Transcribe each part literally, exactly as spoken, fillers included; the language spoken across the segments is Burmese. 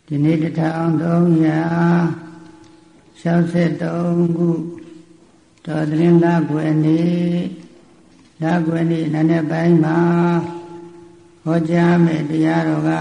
ဒီနေ့တစ်ထောင်သုံးရာ၆၃ခုတော်သင်းလကွယ်နေ့လကွယ်နေ့နံနက်ပိုင်းမှာဟောကြားမယ့်တရားတော်က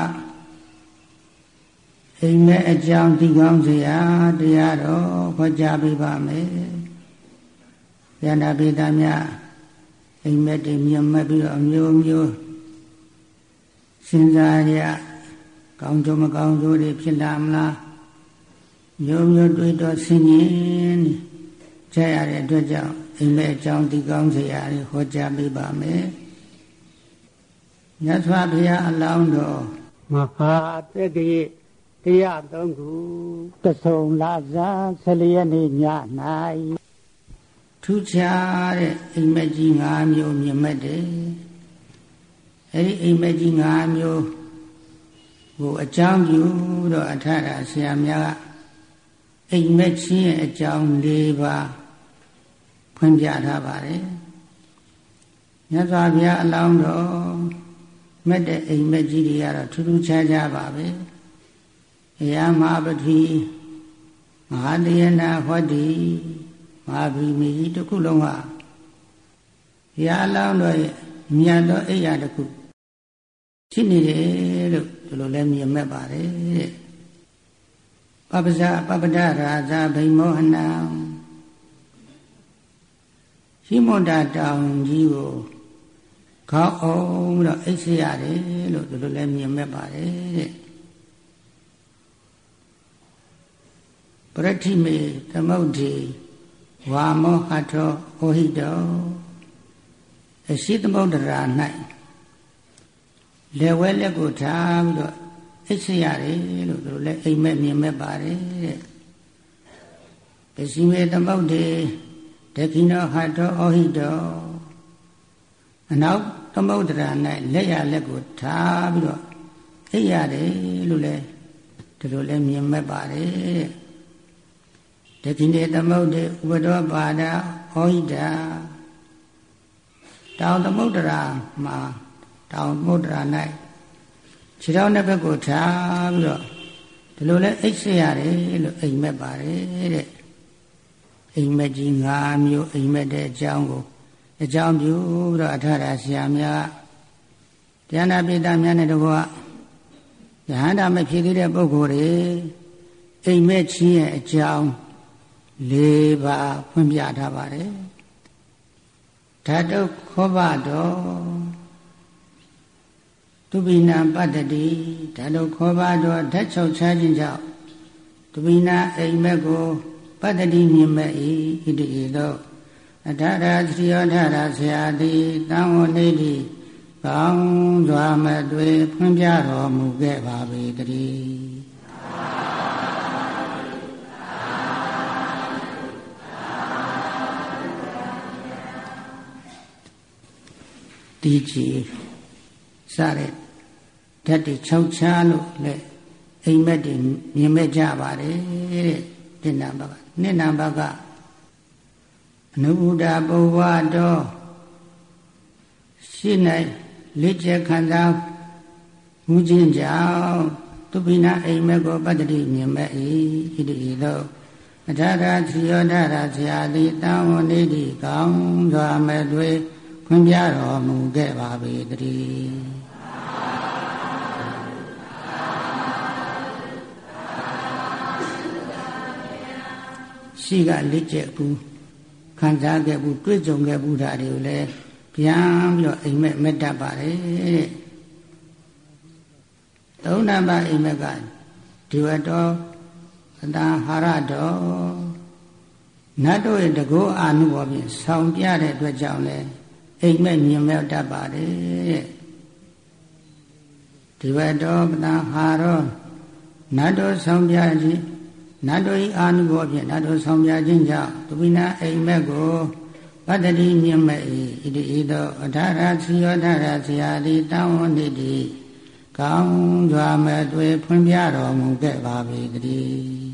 အိမ်မက်အကြောင်းသိကောင်းစရာတရားတော်ဟောကြားပေးပါမယ်။ဉာဏပိတာများအိမ်မက်တွေမြင်မှတ်ပြီးတော့အမျိုးမျိုးစဉ်းစားရကောင်းကျိုးမကောင်းကျိုးတွေဖြစ်လာမလားမျိုးမျိုးတွေးတော့ဆင်ញင်ကြရတဲ့အတွက်ကြောင့်အိမ်မက်အကြောင်းသိကောင်းစရာတွေဟောကြားပေးပါမယ်။မြတ်စွာဘုရားအလောင်းတော်မဟာတက္ကရာတရားသုံးခုတဆုံလာဇန်ဆယ်လေးရက်နေ့ည၌ထူးခြားတဲ့အိမ်မက်ကြီး၅မျိုးမြင်မှတ်တယ်။အဲဒီအိမ်မက်ကြီး၅မျိုးကိုအကြောင်းပြုတော့အထက်ဆရာများကအိမ်မက်ချင်းရဲ့အကြောင်း၄ပါးဖွင့်ပြထားပါတယ်။မြတ်စွာဘုရားအလောင်းတော်မက်တဲ့အိမ်မက်ကြီးတွေကတော့ထူးထူးခြားခြားပါပဲ။အယမဟာပတိမဟာတယနာဟောတိမဟာဗိမိတစ်ခုလုံးဟာဘုရားအလောင်းတော်ရဲ့မြတ်သောအိယာတစ်ခုဖြစ်နေတယ်လို့ဒီလိုလဲမြင်မဲ့ပါတယ်တဲ့ပပဇာပပဒရာဇာဗိမောဟနံရှိမွန်တာတောင်ကြီးကိုခေါင်းအောင်တော့အိပ်စေရတယ်လို့ဒီလိုလဲမြင်မဲ့ပါတယ်တဲ့ပရတိမေသမုဒ္ဒေဝါမောဟထောဩဟိတောအရှိသမုဒ္ဒရာ၌လက်ဝဲလက်ကိုထားပြီးတော့အိပ်စေရတယ်လို့သူတို့လည်းအိမ်မက်မြင်မဲ့ပါတယ်တဲ့ပစီမေသမုဒ္ဒေဒခိနောဟထောဩဟိတောအနောက်သမုဒ္ဒရာ၌လက်ရလက်ကိုထားပြီးတော့အိပ်ရတယ်လို့လည်းသူတို့လည်းမြင်မဲ့ပါတယ်တဲ့ဒခိနေသမုဒ္ဒေဥပဒောပါဒဩဟိတာတောင်သမုဒ္ဒရာမှာတောင်သမုဒ္ဒရာ၌ခြေထောက်နှစ်ဘက်ကိုထားပြီးတော့ဒီလိုလဲအိပ်စေရတယ်လို့အိမ်မက်ပါတယ်တဲ့အိမ်မက်ကြီး၅မျိုးအိမ်မက်တဲ့အကြောင်းကိုအကြောင်းပြုပြီးတော့အထာရဆရာများတရားနာပိဋကများနဲ့တကွယဟန္တာမဖြစ်သေးတဲ့ပုဂ္ဂိုလ်တွေအိမ်မက်ချင်းရဲ့အကြောင်း၄ပါးဖွင့်ပြထားပါတယ်ဓာတုခောဘတော်သူပိနာပတ္တိဓာတုခောဘတော်ဓာတ်ချုပ်ချခြင်းကြောင့်သူပိနာအိမ်မက်ကိုပတ္တိမြင်မဲ့၏ဣတိဤသို့အထာရသတိယောထာရဆရာသည်တံဝနေတိကောင်းစွာမသွေဖွင့်ပြတော်မူခဲ့ပါပေတည်းဒီကြီးစတဲ့ဓာတ်တွေ၆ချားလို့လည်းအိမ်မက်တွေမြင်မဲ့ကြပါတယ်တဲ့ဒီနံပါတ်ကနှစ်နံပါတ်ကအနုဘုဒ္ဓပုဗ္ဗတော်ရှိ၌လက်ကျခံစားမူခြင်းကြောင့်သူပိနာအိမ်မက်ကိုပတ္တိမြင်မဲ့၏ဣတိဤသို့အထာရသီယောထာရဆရာသည်တံဝနေတိကောင်းစွာမဲ့သွေခွင့်ပြတော်မူခဲ့ပါပေတည်းရှိကလက်ကျက်ဘူးခံစားခဲ့ဘူးတွေ့ကြုံခဲ့ဘူးဒါတွေကိုလည်းပြန်ပြီးတော့အိမ်မက်မက်တတ်ပါတယ်တဲ့သုံးနံပါတ်အိမ်မက်ကဒီဝတ္တောအတံဟာရတော်နတ်တို့ရဲ့တကောအာနုဘောဖြင့်ဆောင်ပြတဲ့အတွက်ကြောင့်လည်းအိမ်မက်မြင်မဲ့တတ်ပါတယ်ဒီဘတော်ပတံဟာရောနတ်တို့ဆောင်ပြခြင်းနတ်တို့၏အာနုဘောဖြင့်နတ်တို့ဆောင်ပြခြင်းကြောင့်သူပိနာအိမ်မက်ကိုပတ္တိမြင်မဲ့၏ဣတိဤသို့အထာရသီယောထာရဆရာသည်တံဝနေတိကောင်းစွာမဲ့သွေဖွင့်ပြတော်မူခဲ့ပါပေတည်း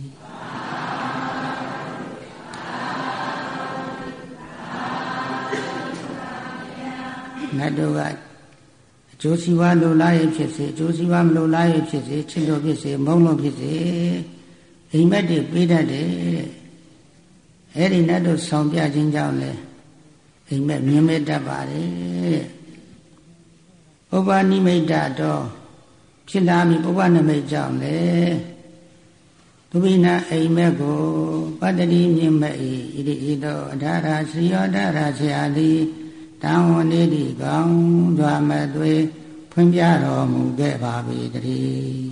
နတ်တို့ကအကျိုးစီဝါလိုလားရဲ့ဖြစ်စေကျိုးစီဝါမလိုလားရဲ့ဖြစ်စေချစ်လို့ဖြစ်စေမုန်းလို့ဖြစ်စေအိမ်မက်တွေပေးတတ်တယ်တဲ့အဲ့ဒီနတ်တို့ဆောင်ပြခြင်းကြောင့်လေအိမ်မက်မြင်မဲ့တတ်ပါတယ်တဲ့ဥပနိမိတ်တော့ဖြစ်လာပြီဥပနိမိတ်ကြောင့်လေသူပိနာအိမ်မက်ကိုပတ္တိမြင်မဲ့ဤဣတိဣတောအထာရာစီယောဒရာဆရာသည်တံဝနေတိကောင်းစွာမသွေဖွင့်ပြတော်မူခဲ့ပါပေတည်း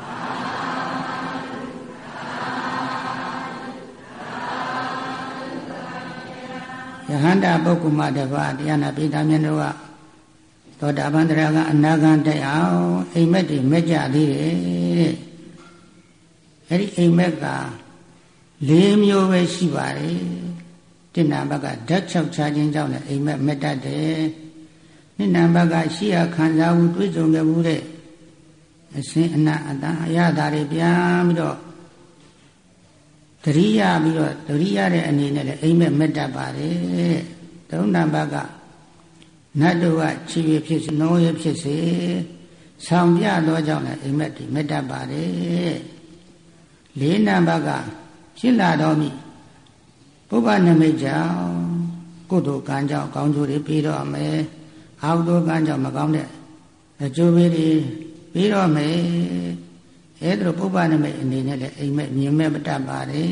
ယဟန္တာပုဂ္ဂိုလ်မတပါးတရားနာပိဋကမြတ်တို့ကသောတာပန်တရားကအနာဂံတိုက်အောင်အိမ်မက်တွေမက်ကြသေးတယ်တဲ့အဲ့ဒီအိမ်မက်ကလေးမျိုးပဲရှိပါတယ်တဏ္ဍဘကဓာတ်ချောက်ချခြင်းကြောင့်လည်းအိမ်မက်မက်တတ်တယ်နိဏဘကရှိရခံစားမှုတွေ့ကြုံခဲ့မှုတဲ့အစဉ်အနအတန်အရသာတွေပြန်ပြီးတော့တရိယာပြီးတော့တရိယာတဲ့အနေနဲ့လည်းအိမ်မက်မက်တတ်ပါတယ်သုံးနံပါတ်ကနတ်တို့ကချီရဖြစ်စေနှောရဖြစ်စေဆောင်ပြသောကြောင့်လည်းအိမ်မက်တွေမက်တတ်ပါတယ်လေးနံပါတ်ကဖြစ်လာတော်မူပုဗ္ဗနမိတ်ကြောင့်ကုသိုလ်ကံကြောင့်ကောင်းကျိုးတွေပြီးတော့မယ်အာဟုသောကံကြောင့်မကောင်းတဲ့အကျိုးပေးတွေပြီးတော့မယ်အဲ့ဒါပုဗ္ဗနမိတ်အနေနဲ့လည်းအိမ်မက်မြင်မဲ့မတတ်ပါတယ်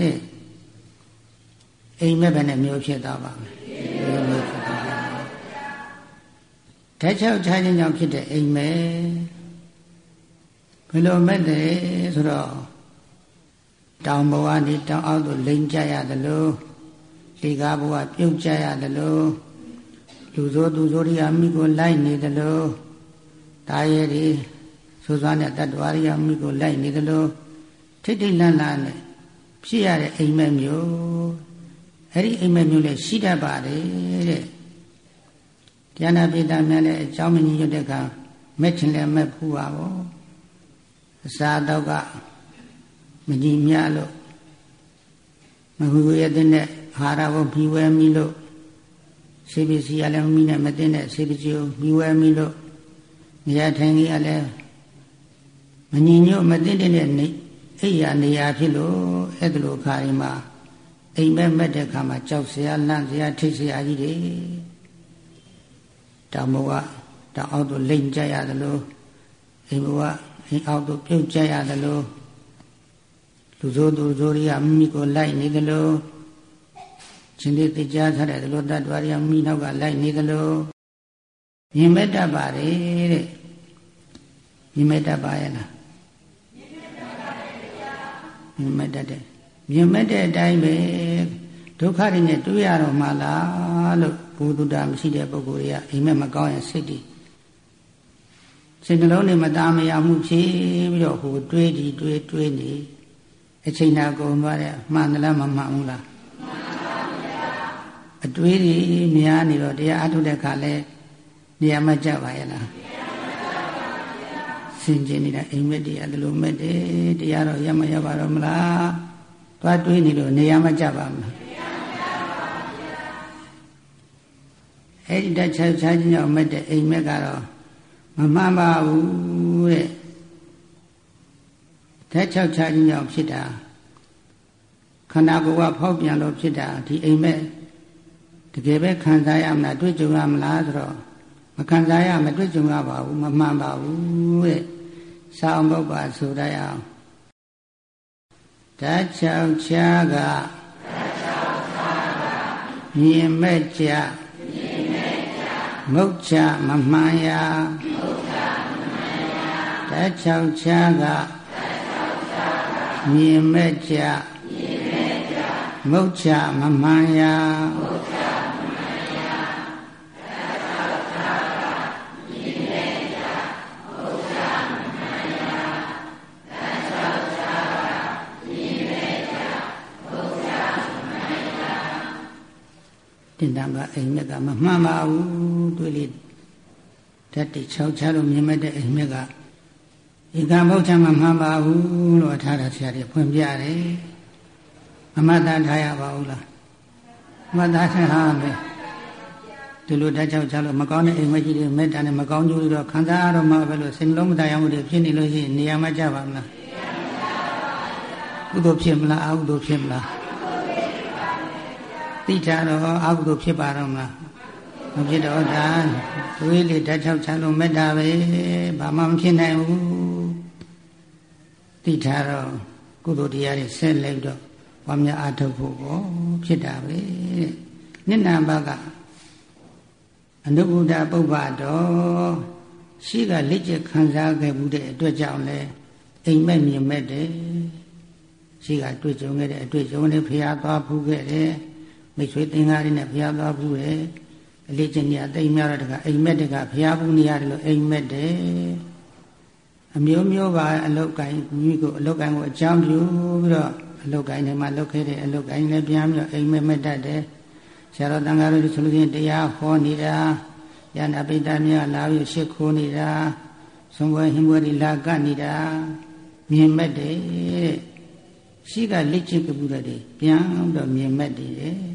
အိမ်မက်ပဲနဲ့မျိုးဖြစ်သွားပါမယ်မျိုးဖြစ်သွားပါဓာတ်ချောက်ချခြင်းကြောင့်ဖြစ်တဲ့အိမ်မက်ဘယ်လိုမဲ့လဲဆိုတော့တောင်ဘဝနေတောင်အောက်သို့လိမ်ကြရတယ်လို့လေကားဘဝပြုတ်ကြရတယ်လို့လူဆိုးသူဆိုးတွေကမိကိုလိုက်နေတယ်လို့တာရဲတွေဆိုစွာနဲ့တတ္တဝါတွေကမိကိုလိုက်နေတယ်လို့ထိတ်ထိတ်လန့်လန့်နဲ့ဖြစ်ရတဲ့အိမ်မက်မျိုးအဲ့ဒီအိမ်မက်မျိုးလည်းရှိတတ်ပါတယ်တဲ့ဉာဏပိဋကများလည်းအကြောင်းမကြီးရွတ်တဲ့အခါမက်ချင်လည်းမက်ဖူးပါဘောအစာတော့ကမကြီးမြလို့မဟူရတဲ့နဲ့အာဟာရကိုပြီးဝဲမိလို့စေပစီရလည်းမိနဲ့မသိတဲ့စေပစီကိုပြီးဝဲမိလို့နေရာထိုင်ကြီးကလည်းမငြိမ်ညွတ်မသိတဲ့နေအိယာနေရာဖြစ်လို့အဲ့ဒါလိုခါရီမှာအိမ်မက်မက်တဲ့ခါမှာကြောက်စရာလန့်စရာထိတ်စရာကြီးတွေတောင်ဘဝတောင်အောက်သို့လိမ့်ကြရတယ်လို့အိမ်ဘဝအိမ်အောက်သို့ပြုတ်ကြရတယ်လို့လူဆိုးသူဆိုးတွေကမိမိကိုလိုက်နေတယ်လို့ရှင်သေးသိကြားထားတဲ့လို့တတ်တော်ရမိနောက်ကလိုက်နေတယ်လို့မြင်မဲ့တတ်ပါတယ်တဲ့မြင်မဲ့တတ်ပါရဲ့လားမြင်မဲ့တတ်တယ်မြင်မဲ့တဲ့အတိုင်းပဲဒုက္ခတွေနဲ့တွေ့ရတော့မှလားလို့ဘုဒ္ဓတာမရှိတဲ့ပုဂ္ဂိုလ်တွေကအိမ်မက်မကောင်းရင်စိတ်တည်စိတ်နှလုံးနဲ့မသားမရမှုဖြစ်ပြီးတော့ဟိုတွေးဒီတွေးတွေးနေအချိန်နာကုန်သွားတဲ့မှန်သလားမမှန်ဘူးလားမှန်ပါဗျာအတွေးတွေများနေတော့တရားအထုတ်တဲ့ခါလဲနေရာမကျပါရဲ့လားနေရာမကျပါဗျာစင်ကြင်နေတာအိမ်မက်တွေအဲ့လိုမဲ့တယ်တရားတော့ရမရပါတော့မလားသွားတွေးနေလို့နေရာမကျပါမလားနေရာမကျပါဗျာအဲ့ဒီတခြားခြားချင်းကြောင့်မဲ့တဲ့အိမ်မက်ကတော့မမှန်ပါဘူးတဲ့ဓာတ်ချောက်ချခြင်းကြောင့်ဖြစ်တာခန္ဓာကိုယ်ကဖောက်ပြန်လို့ဖြစ်တာဒီအိမ်မက်တကယ်ပဲခံစားရမလားတွေ့ကြုံရမလားဆိုတော့မခံစားရမတွေ့ကြုံရပါဘူးမမှန်ပါဘူးတဲ့စာအောင်ပုပ္ပါဆိုရအောင်ဓာတ်ချောက်ချကမြင်မဲ့ကြမုတ်ချမမှန်ရဓာတ်ချောက်ချကမြင်မဲ့ကြမုတ်ချမမှန်ရတင်တံကအိမ်မက်ကမမှန်ပါဘူးတွေ့လေဓာတ်တိချောက်ချလို့မြင်မဲ့တဲ့အိမ်မက်ကဧကမုတ်ချမမှန်ပါဘူးလို့ထားတာဆရာကြီးဖွင့်ပြတယ်မမတ်သားထားရပါဘူးလားမတ်သားထားမယ်ဒီလိုဓာတ်ချောက်ချလို့မကောင်းတဲ့အိမ်မက်ကြီးတွေမေတ္တာနဲ့မကောင်းကျိုးတွေတော့ခံစားရတော့မှပဲလို့စိတ်လုံးမတရားမှုတွေဖြစ်နေလို့ရှိရင်နေရာမကျပါမလားကုသိုလ်ဖြစ်မလားအကုသိုလ်ဖြစ်မလားသိကြတော့အကုသိုလ်ဖြစ်ပါတော့မလားမဖြစ်တော့ဒါတွေးလေဓာတ်ချောက်ချလို့မေတ္တာပဲဘာမှမဖြစ်နိုင်ဘူးသိထားတော့ကုသိုလ်တရားတွေဆက်လိုက်တော့ဝါများအထုတ်ဖို့ပေါ့ဖြစ်တာပဲနိဏဘကအနုဘုဒ္ဓပုပ္ပတော်ရှိကလက်ကျခံစားခဲ့မှုတဲ့အတွက်ကြောင့်လဲအိမ်မက်မြင်မဲ့တယ်ရှိကတွေ့ကြုံခဲ့တဲ့အတွေ့အကြုံတွေဖျားသွားဖူးခဲ့တယ်မိတ်ဆွေသင်္ကားတွေနဲ့ဖျားသွားဖူးတယ်အလေးချင်းကြီးအသိများတော့တကအိမ်မက်တကဖျားဖူးနေရတယ်လို့အိမ်မက်တယ်အမျိုးမျိုးပါအလုတ်ကိုင်းကြီးကိုအလုတ်ကိုင်းကိုအကြောင်းပြုပြီးတော့အလုတ်ကိုင်းထဲမှာလုတ်ခဲ့တဲ့အလုတ်ကိုင်းလည်းပြန်ပြီးတော့အိမ်မက်မက်တတ်တယ်ဆရာတော်တန်ခါးတို့ဆိုလို့ရှိရင်တရားဟောနေတာယန္တာပိဋကများလာပြီးရှ िख ခိုးနေတာသုံးဘွယ်ဟင်းဘွယ်တွေလာကတ်နေတာမြင်မဲ့တယ်ရှိကလက်ချစ်ကပူတဲ့ပြန်တော့မြင်မဲ့တယ်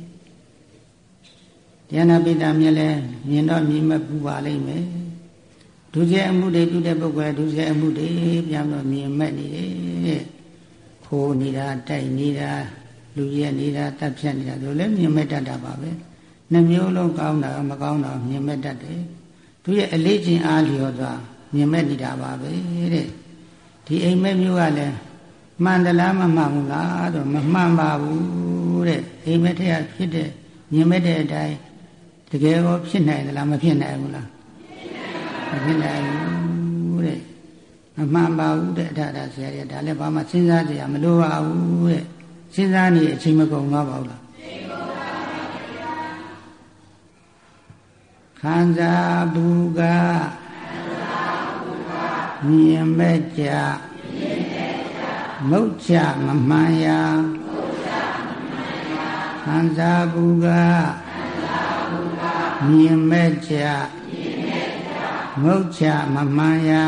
ယန္တာပိဋကများလည်းမြင်တော့မြင်မဲ့ပူပါလိမ့်မယ်ဒုစရိုက်အမှုတွေပြုတဲ့ပုဂ္ဂိုလ်ဒုစရိုက်အမှုတွေပြန်တော့မြင်မဲ့နေတယ်ခိုးနေတာတိုက်နေတာလူရက်နေတာတပ်ဖြတ်နေတာတို့လည်းမြင်မဲ့တတ်တာပါပဲနှမျိုးလုံးကောင်းတာမကောင်းတာမြင်မဲ့တတ်တယ်သူရဲ့အလေးချင်းအားလျော်စွာမြင်မဲ့နေတာပါပဲတဲ့ဒီအိမ်မက်မျိုးကလည်းမှန်တလားမမှန်ဘူးလားဆိုမမှန်ပါဘူးတဲ့အိမ်မက်ထက်ဖြစ်တဲ့မြင်မဲ့တဲ့အတိုင်းတကယ်ကိုဖြစ်နိုင်သလားမဖြစ်နိုင်ဘူးလားမဖြစ်နိုင်ဘူးတဲ့မမှန်ပါဘူးတဲ့အထာတာဆရာကြီးဒါလည်းဘာမှစဉ်းစားကြရမလိုပါဘူးတဲ့စဉ်းစားနေအချိန်မကုန်သွားပါဘူးလားခံစားဘူးကမြင်မဲ့ကြမုတ်ချမမှန်ရာခံစားဘူးကမြင်မဲ့ကြမုတ်ချမမှန်ရာ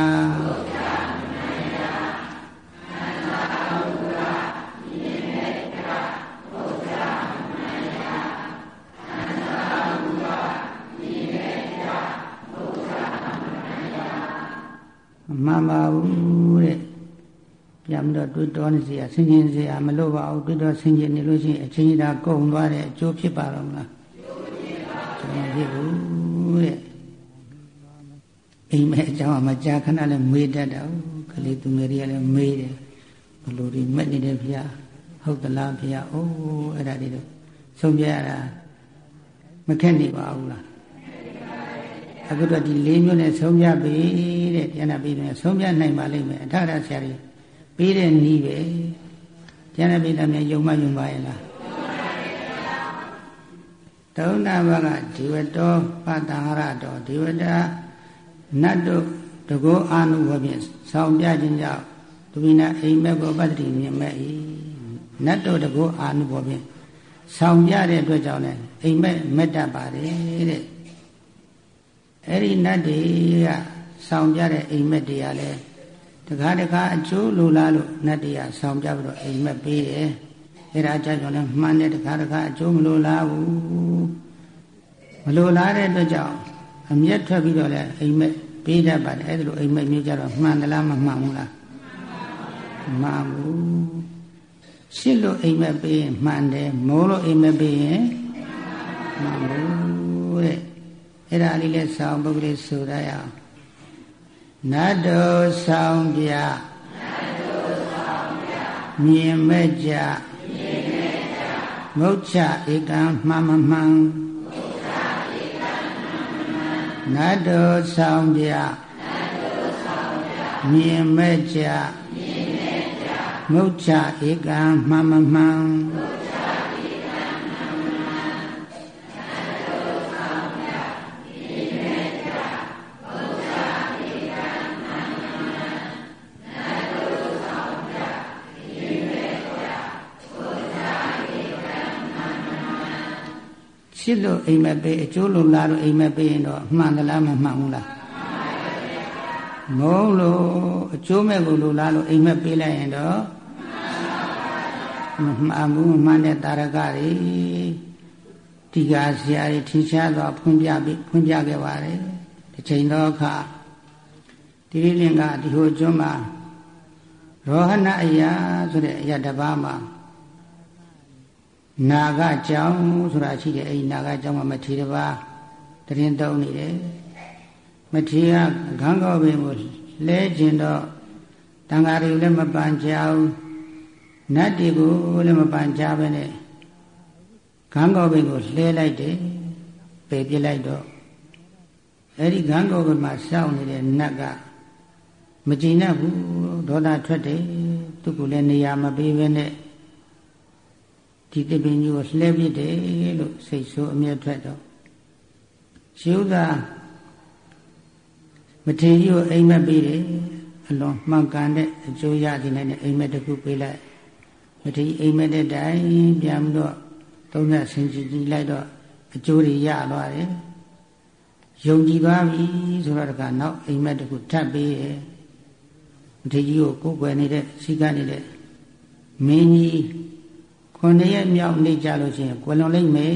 မှန်ပါဘူးတဲ့ပြန်တော့တွေ့တော်နေစီရဆင်ခြင်စီရမလို့ပါဘူးတွေ့တော်ဆင်ခြင်နေလို့ရှိရင်အချင်းကြီးဒါကုန်သွားတဲ့အကျိုးဖြစ်ပါတော့မလားကျိုးဖြစ်ဘူးတဲ့အိမ်မဲအကြောင်းမကြာခဏလည်းမေးတတ်တာကလေးသူငယ်တွေကလည်းမေးတယ်ဘလို့ဒီမက်နေတဲ့ဖျားဟုတ်သလားဖျားအိုးအဲ့ဒါတွေတော့ဆုံးပြရတာမခက်နေပါဘူးလားအခုတော့ဒီလေးမျိုးနဲ့ဆုံးပြပြီတဲ့ကျန်တာပြီးတယ်ဆုံးပြနိုင်ပါလိမ့်မယ်အထရဆရာကြီးပြီးတဲ့နည်းပဲကျန်တဲ့ပြည်သားများယုံမယုံပါရဲ့လားသုဏဘကဒီဝတောပတ္တဟရတောဒီဝတနတ်တို့တကောအာနုဘောဖြင့်ဆောင်ပြခြင်းကြောင့်သူပိနာအိမ်မက်ကိုပတ္တိမြင်မဲ့၏နတ်တို့တကောအာနုဘောဖြင့်ဆောင်ပြတဲ့အတွက်ကြောင့်လည်းအိမ်မက်မက်တတ်ပါတယ်တဲ့အဲ့ဒီနတ်တွေကဆောင်ပြတဲ့အိမ်မက်တွေကလည်းတခါတခါအကျိုးလိုလားလို့နတ်တွေကဆောင်ပြပြီးတော့အိမ်မက်ပေးတယ်အဲ့ဒါကြောင့်လည်းမှန်တယ်တခါတခါအကျိုးမလိုလားဘူးမလိုလားတဲ့အတွက်ကြောင့်အမျက်ထွက်ပြီးတော့လည်းအိမ်မက်ပေးတတ်ပါတယ်အဲ့ဒါလိုအိမ်မက်မျိုးကြတော့မှန်သလားမမှန်ဘူးလားမှန်ဘူးရှစ်လို့အိမ်မက်ပေးရင်မှန်တယ်မိုးလို့အိမ်မက်ပေးရင်မှန်ဘူးတဲ့အဲ့ဒါလေးလဲဆောင်းပုဂ္ဂလိဆိုရအောင်နတ်တော်ဆောင်ပြမြင်မဲ့ကြမုတ်ချဧကံမှန်မမှန်နတ်တော်ဆောင်ပြမြင်မဲ့ကြမုတ်ချဧကံမှန်မမှန်ရှစ်လို့အိမ်မက်ပေးအကျိုးလို့လားလို့အိမ်မက်ပေးရင်တော့မှန်သလားမမှန်ဘူးလားမဟုတ်လို့အကျိုးမဲ့ကိုလို့လားလို့အိမ်မက်ပေးလိုက်ရင်တော့မမှန်ဘူးမှန်တဲ့တာရကတွေဒီကဆရာကြီးထင်ရှားစွာဖွင့်ပြပြီးဖွင့်ပြခဲ့ပါတယ်တစ်ချိန်တော့အခါတိရိလင်္ကာဒီဟိုကျွန်းမှာရောဟဏအရာဆိုတဲ့အရာတစ်ပါးမှာနာဂကြောင့်ဆိုတာရှိတယ်အဲဒီနာဂကြောင့်မှာမထေရတစ်ပါးတရင်တုံးနေတယ်မထေရကခန်းကောပင်ကိုလဲကျင်တော့တန်ဃာတွေလည်းမပန်ကြဘူးနတ်တွေကိုလည်းမပန်ကြပဲနဲ့ခန်းကောပင်ကိုလှဲလိုက်တယ်ပယ်ပြလိုက်တော့အဲ့ဒီခန်းကောပင်မှာစောင့်နေတဲ့နတ်ကမကြည်နပ်ဘူးဒေါသထွက်တယ်သူကလည်းနေရာမပေးပဲနဲ့ဒီတပင်ကြီးကိုလှဲပြတယ်လို့စိတ်ဆိုးအမျက်ထွက်တော့ရှုသာမထေရကြီးကိုအိမ်မက်ပေးတယ်အလွန်မှန်ကန်တဲ့အကျိုးရသည်နဲ့အိမ်မက်တစ်ခုပေးလိုက်မထေရအိမ်မက်တဲ့တိုင်ပြန်ပြီးတော့သုံးသက်ဆင်ခြင်ကြည့်လိုက်တော့အကျိုးတွေရသွားတယ်ယုံကြည်သွားပြီဆိုတော့ကနောက်အိမ်မက်တစ်ခုထပ်ပေးတယ်မထေရကြီးကိုကိုယ်ွယ်နေတဲ့စီကနေတဲ့မင်းကြီးခုနှစ်ရက်မြောက်နေကြလို့ရှိရင်ကွယ်လွန်လိမ့်မယ်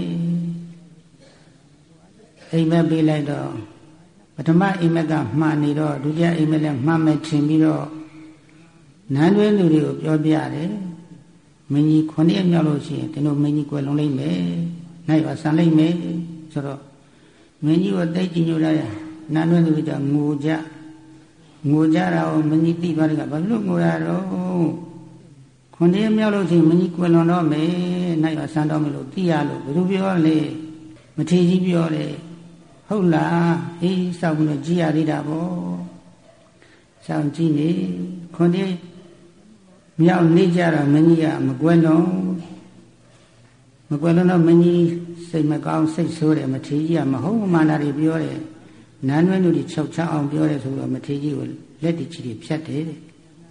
အိမ်မက်ပေးလိုက်တော့ပထမအိမ်မက်ကမှားနေတော့ဒုတိယအိမ်မက်လည်းမှားမယ်ထင်ပြီးတော့နန်းတွင်းသူတွေကိုပြောပြတယ်မင်းကြီးခုနှစ်ရက်မြောက်လို့ရှိရင်ဒီလိုမင်းကြီးကွယ်လွန်လိမ့်မယ်နိုင်ပါဆန်လိမ့်မယ်ဆိုတော့မင်းကြီးကိုတိတ်ကြည်ညိုလိုက်နန်းတွင်းသူတွေကငိုကြငိုကြတာကိုမင်းကြီးသိသွားတယ်ကဘာလို့ငိုရတော့ခုနှစ်ရက်မြောက်လို့ရှိရင်မင်းကြီးကွယ်လွန်တော့မယ်နိုင်ပါဆန်တော့မယ်လို့သိရလို့ဘယ်လိုပြောလဲမထေရကြီးပြောတယ်ဟုတ်လားအေးစောင့်ပြီးတော့ကြည်ရသေးတာပေါ့စောင့်ကြည့်နေခွန်ဒီမြောက်နေကြတော့မင်းကြီးကမကွယ်လွန်မကွယ်လွန်တော့မင်းကြီးစိတ်မကောင်းစိတ်ဆိုးတယ်မထေရကြီးကမဟုတ်မှန်တာတွေပြောတယ်နန်းတွင်းတို့တွေချုပ်ချအောင်ပြောတယ်ဆိုတော့မထေရကြီးကိုလက်တချီတွေဖြတ်တယ်တဲ့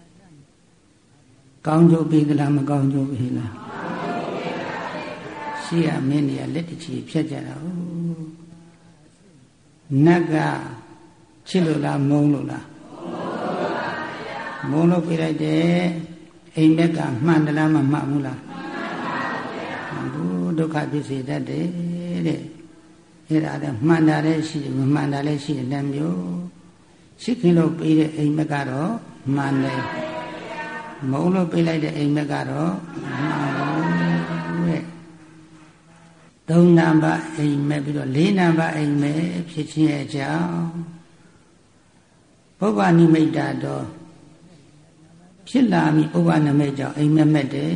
ကောင်းကျိုးပေးသလားမကောင်းကျိုးပေးလားရှိရမင်းတွေကလက်တချီဖြတ်ကြတာဟုတ်နတ်ကချစ်လို့လားမုန်းလို့လားမုန်းလို့ပြလိုက်တယ်အိမ်ဘက်ကမှန်တယ်လားမမှန်ဘူးလားမှန်ဘူးဒုက္ခဖြစ်စေတတ်တယ်တဲ့အဲ့ဒါလည်းမှန်တာလည်းရှိတယ်မမှန်တာလည်းရှိတယ်လည်းမျိုးရှိခင်လို့ပေးတဲ့အိမ်ဘက်ကတော့မှန်တယ်မုန်းလို့ပေးလိုက်တဲ့အိမ်ဘက်ကတော့မှန်ဘူးတဲ့သုံးနံပါတ်အိမ်မဲ့ပြီးတော့လေးနံပါတ်အိမ်မဲ့ဖြစ်ခြင်းအကြောင်းပုဗ္ဗနိမိတ်တာတော့ဖြစ်လာပြီပုဗ္ဗနိမိတ်ကြောင့်အိမ်မဲ့မဲ့တယ်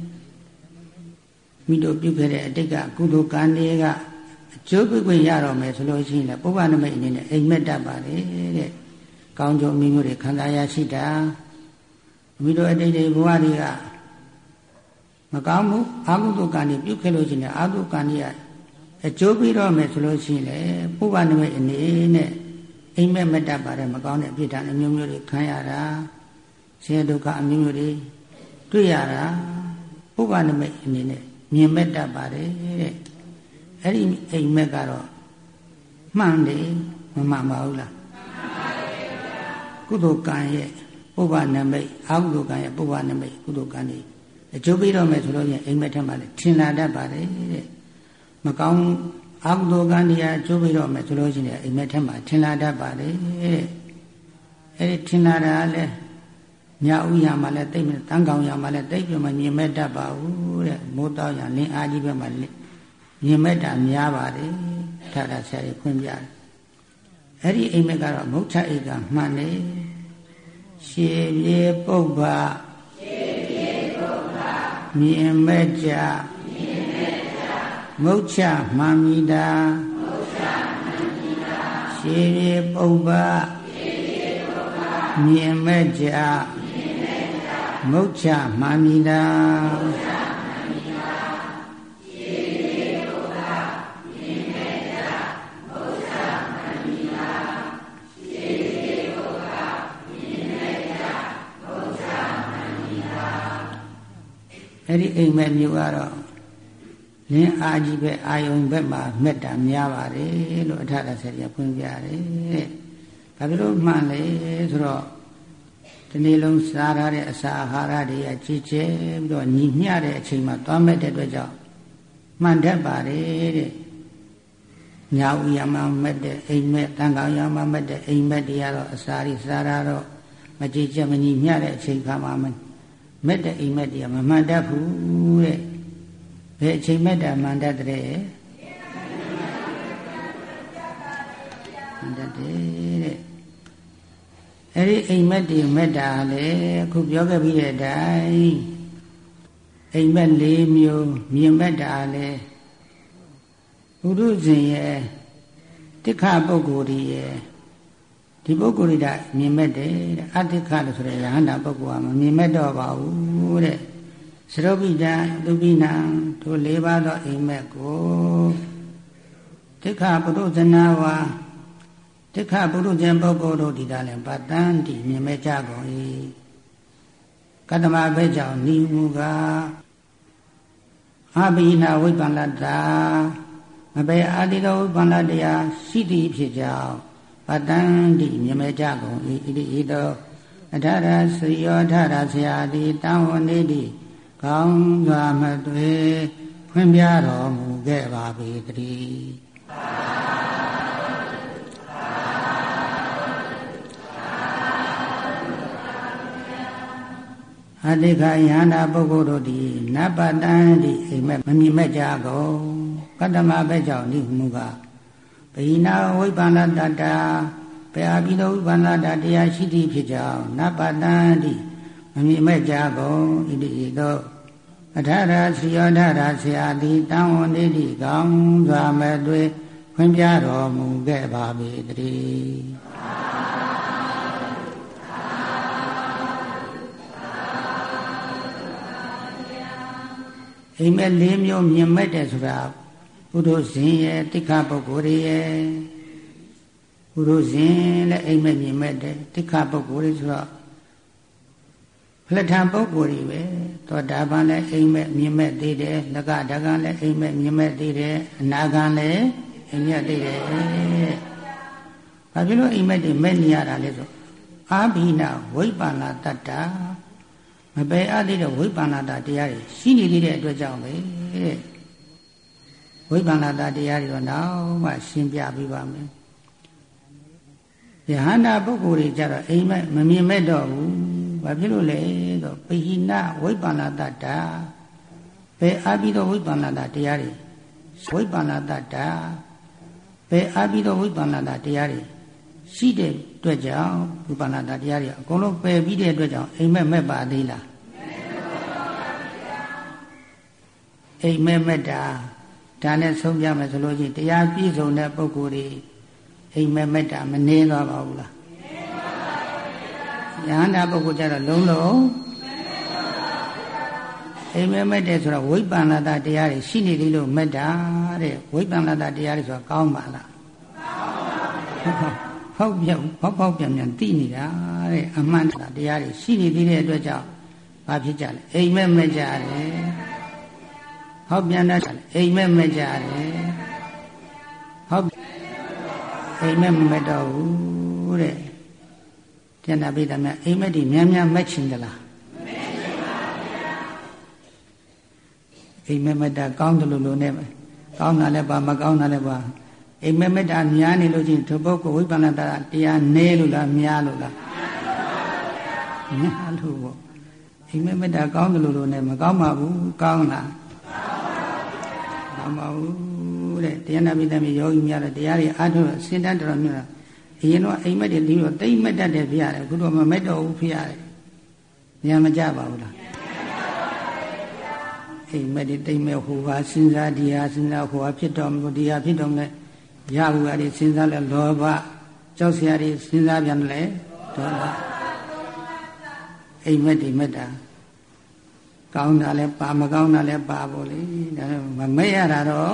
မိတို့ပြုခဲ့တဲ့အတိတ်ကကုသိုလ်ကံတွေကအကျိုးပေးခွင့်ရတော့မယ်ဆိုလို့ရှိရင်လည်းပုဗ္ဗနိမိတ်အနေနဲ့အိမ်မဲ့တတ်ပါလေတဲ့ကောင်းကျိုးမျိုးမျိုးတွေခံစားရရှိတာမိတို့အတိတ်တွေဘဝတွေကမကောင်းဘူးအာဟုတုကံတွေပြုခဲ့လို့ရှိရင်အာဟုကံတွေအကျိုးပေးတော့မယ်ဆိုလို့ရှိရင်လေပုဗ္ဗနိမိတ်အနေနဲ့အိမ်မက်မတတ်ပါတယ်မကောင်းတဲ့အဖြစ်အမျိုးမျိုးတွေခံရတာဆင်းရဲဒုက္ခအမျိုးမျိုးတွေတွေ့ရတာပုဗ္ဗနိမိတ်အနေနဲ့မြင်မဲ့တတ်ပါတယ်တဲ့အဲ့ဒီအိမ်မက်ကတော့မှန်တယ်မမှန်ပါဘူးလားကုသိုလ်ကံရဲ့ပုဗ္ဗနိမိတ်အာဟုတုကံရဲ့ပုဗ္ဗနိမိတ်ကုသိုလ်ကံတွေအကျိုးပေးတော့မယ်ဆိုလို့ရင်အိမ်မက်ထက်မှလည်းထင်လာတတ်ပါတယ်တဲ့မကောင်းအာဟုတုကံတရားအကျိုးပေးတော့မယ်ဆိုလို့ရှိရင်အိမ်မက်ထက်မှထင်လာတတ်ပါတယ်တဲ့အဲ့ဒီထင်လာတာလည်းညဥ်ရမှာလည်းတိတ်မတန်းကောင်ရမှာလည်းတိတ်ပြမမြင်မဲ့တတ်ပါဘူးတဲ့မိုးတောက်ရလင်းအားကြီးပဲမှမြင်မဲ့တာများပါတယ်ထာတာဆရာကြီးဖွင့်ပြတယ်အဲ့ဒီအိမ်မက်ကတော့မုဋ္ဌအိတ်ကမှန်တယ်ရှေပြေပုဗ္ဗမြင်မဲ့ကြမုတ်ချမှန်မိတာရှေပြေပုဗ္ဗမြင်မဲ့ကြမုတ်ချမှန်မိတာအဲ့ဒီအိမ်မက်မျိုးကတော့လင်းအားကြီးပဲအာယုံဘက်မှာမေတ္တာများပါတယ်လို့အထက်ကဆက်ရဖွင့်ပြတယ်တဲ့။ဘာဖြစ်လို့မှန်လဲဆိုတော့ဒီနေ့လုံးစားရတဲ့အစာအာဟာရတွေကကြီးကျယ်ပြီးတော့ညီမျှတဲ့အချိန်မှာသွားမဲ့တဲ့အတွက်ကြောင့်မှန်တတ်ပါတယ်တဲ့ညာဥယမမက်တဲ့အိမ်မက်တန်ကောင်ယမမက်တဲ့အိမ်မက်တွေကတော့အစာရိစားရတော့မကြည်ကြမညီမျှတဲ့အချိန်ခါမှာမက်တဲ့အိမ်မက်တွေကမမှန်တတ်ဘူးတဲ့ဘယ်အချိန်မက်တာမှန်တတ်တဲ့မှန်တတ်တယ်တဲ့အဲ့ဒီအိမ်မက်တွေမက်တာလေအခုပြောခဲ့ပြီးတဲ့အတိုင်းအိမ်မက်၄မျိုးမြင်မက်တာလေဘုရုဇဉ်ရဲ့တိခပုဂ္ဂိုလ်ကြီးရဲ့ဒီပုဂ္ဂိုလ်ကြီးကမြင်မဲ့တယ်တဲ့အတိခလို့ဆိုတဲ့ယဟန္တာပုဂ္ဂိုလ်ကမမြင်မဲ့တော့ပါဘူးတဲ့သရုပ်ပိတံသူပိနံတို့၄ပါးသောအိမ်မက်ကိုတိခပုရုဇနာဝါတိခပုရုဇဉ်ပုဂ္ဂိုလ်တို့ဒီတာလည်းပတ္တန်တိမြင်မဲ့ကြကုန်၏ကတ္တမဘဲကြောင့်နိမူကအဘိနာဝိပ္ပန္နတာမပေအာတိသောဝိပ္ပန္နတရားရှိသည်ဖြစ်ကြောင်းပတ္တန်တိမြင်မဲ့ကြကုန်၏ဣတိဣတောအထရစယောထရဆရာတိတံဝနေတိကောင်းစွာမသွေဖွင့်ပြတော်မူခဲ့ပါပေတည်းအတိခယန္တာပုဂ္ဂိုလ်တို့သည်နပတ္တန်တိအိမ်မက်မမြင်မဲ့ကြကုန်ကတ္တမဘဲကြောင့်နိမူကဗိနာဝိပ္ပန္နတတ္တာပေအပိသောဝိပ္ပန္နတတရားရှိသည်ဖြစ်ကြောင်းနပတ္တန်တိမမြင်မဲ့ကြကုန်ဣတိဣတောအထရသီယောထရဆရာတိတံဝနေတိကောင်းစွာမဲ့သွေဖွင့်ပြတော်မူခဲ့ပါပေတည်းအိမ်မက်၄မျိုးမြင်မဲ့တယ်ဆိုတာဘုဒ္ဓဇင်ရဲ့တိခပုဂ္ဂိုလ်ရဲ့ဘုဒ္ဓဇင်လည်းအိမ်မက်မြင်မဲ့တယ်တိခပုဂ္ဂိုလ်ဆိုတော့ဖလက်ထံပုဂ္ဂိုလ်တွေပဲသောတာပန်လည်းအိမ်မက်မြင်မဲ့သေးတယ်လကဓကံလည်းအိမ်မက်မြင်မဲ့သေးတယ်အနာဂံလည်းအိမ်မက်သေးတယ်ဘာဖြစ်လို့အိမ်မက်တွေမဲ့နေရတာလဲဆိုအာဘိနာဝိပ္ပန္နတတ္တာမပေအပ်သေးတဲ့ဝိပ္ပန္နတာတရားတွေရှိနေသေးတဲ့အတွက်ကြောင့်ပဲဝိပ္ပန္နတာတရားတွေတော့နောက်မှရှင်းပြပေးပါမယ်ယဟန္တာပုဂ္ဂိုလ်တွေကြတော့အိမ်မက်မမြင်မဲ့တော့ဘူးဘာဖြစ်လို့လဲဆိုပိဟိနဝိပ္ပန္နတတ္တာဘယ်အပိသောဝိပ္ပန္နတာတရားတွေဝိပ္ပန္နတတ္တာဘယ်အပိသောဝိပ္ပန္နတာတရားတွေရှိတဲ့အတွက်ကြောင့်ဝိပ္ပန္နတာတရားတွေအကုန်လုံးပယ်ပြီးတဲ့အတွက်ကြောင့်အိမ်မက်မဲ့ပါသေးလားအိမ်မက်မဲ့တာဒါနဲ့ဆုံးပြမယ်ဆိုလို့ချင်းတရားပြည့်စုံတဲ့ပုဂ္ဂိုလ်တွေအိမ်မက်မဲ့တာမနှင်းသွားပါဘူးလားယဟန္တာပုဂ္ဂိုလ်ကြတော့လုံးလုံးအိမ်မက်မဲ့တယ်ဆိုတော့ဝိပ္ပန္နတာတရားတွေရှိနေသေးလို့မဲ့တာတဲ့ဝိပ္ပန္နတာတရားတွေဆိုတာကောင်းပါလားကောင်းပါဘူးဖောက်ပြောက်ဖောက်ဖောက်ပြန်ပြန်သိနေတာတဲ့အမှန်တရားတွေရှိနေသေးတဲ့အတွက်ကြောင့်ဘာဖြစ်ကြလဲအိမ်မက်မဲ့ကြတယ်ဟောပြန်တဲ့အိမ်မက်မဲ့ကြတယ်ဟောအိမ်မက်မမဲ့တော့ဘူးတဲ့ကျန်တာပိဋကမြအိမ်မက်ဒီများများမက်ချင်သလားအိမ်မက်မက်တာကောင်းတယ်လို့လို့နဲ့ကောင်းတာလည်းပါမကောင်းတာလည်းပါအိမ်မက်မက်တာများနေလို့ချင်းသူပုဂ္ဂိုလ်ဝိပ္ပန္နတာတရားနည်းလို့လားများလို့လားများလို့ပေါ့အိမ်မက်မက်တာကောင်းတယ်လို့လို့နဲ့မကောင်းပါဘူးကောင်းလားကောင်းပါဘူးတဲ့တရားနာပိဋကမြယောဂီများတဲ့တရားတွေအားထုတ်စင်တတ်တော်မျိုးလားအရင်တော့အိမ်မက်တွေပြီးတော့တိတ်မက်တတ်တယ်ဖြစ်ရတယ်အခုတော့မမက်တော့ဘူးဖြစ်ရတယ်ဉာဏ်မကြပါဘူးလားအိမ်မက်တွေတိတ်မဲ့ဟိုဟာစဉ်းစားဒီဟာစဉ်းစားဟိုဟာဖြစ်တော်မူဒီဟာဖြစ်တော်မူလဲရဘူးဟာတွေစဉ်းစားလဲလောဘကြောက်စရာတွေစဉ်းစားပြန်လဲဒေါသအိမ်မက်တွေမက်တာကောင်းတာလဲပါမကောင်းတာလဲပါဖို့လေဒါမမက်ရတာတော့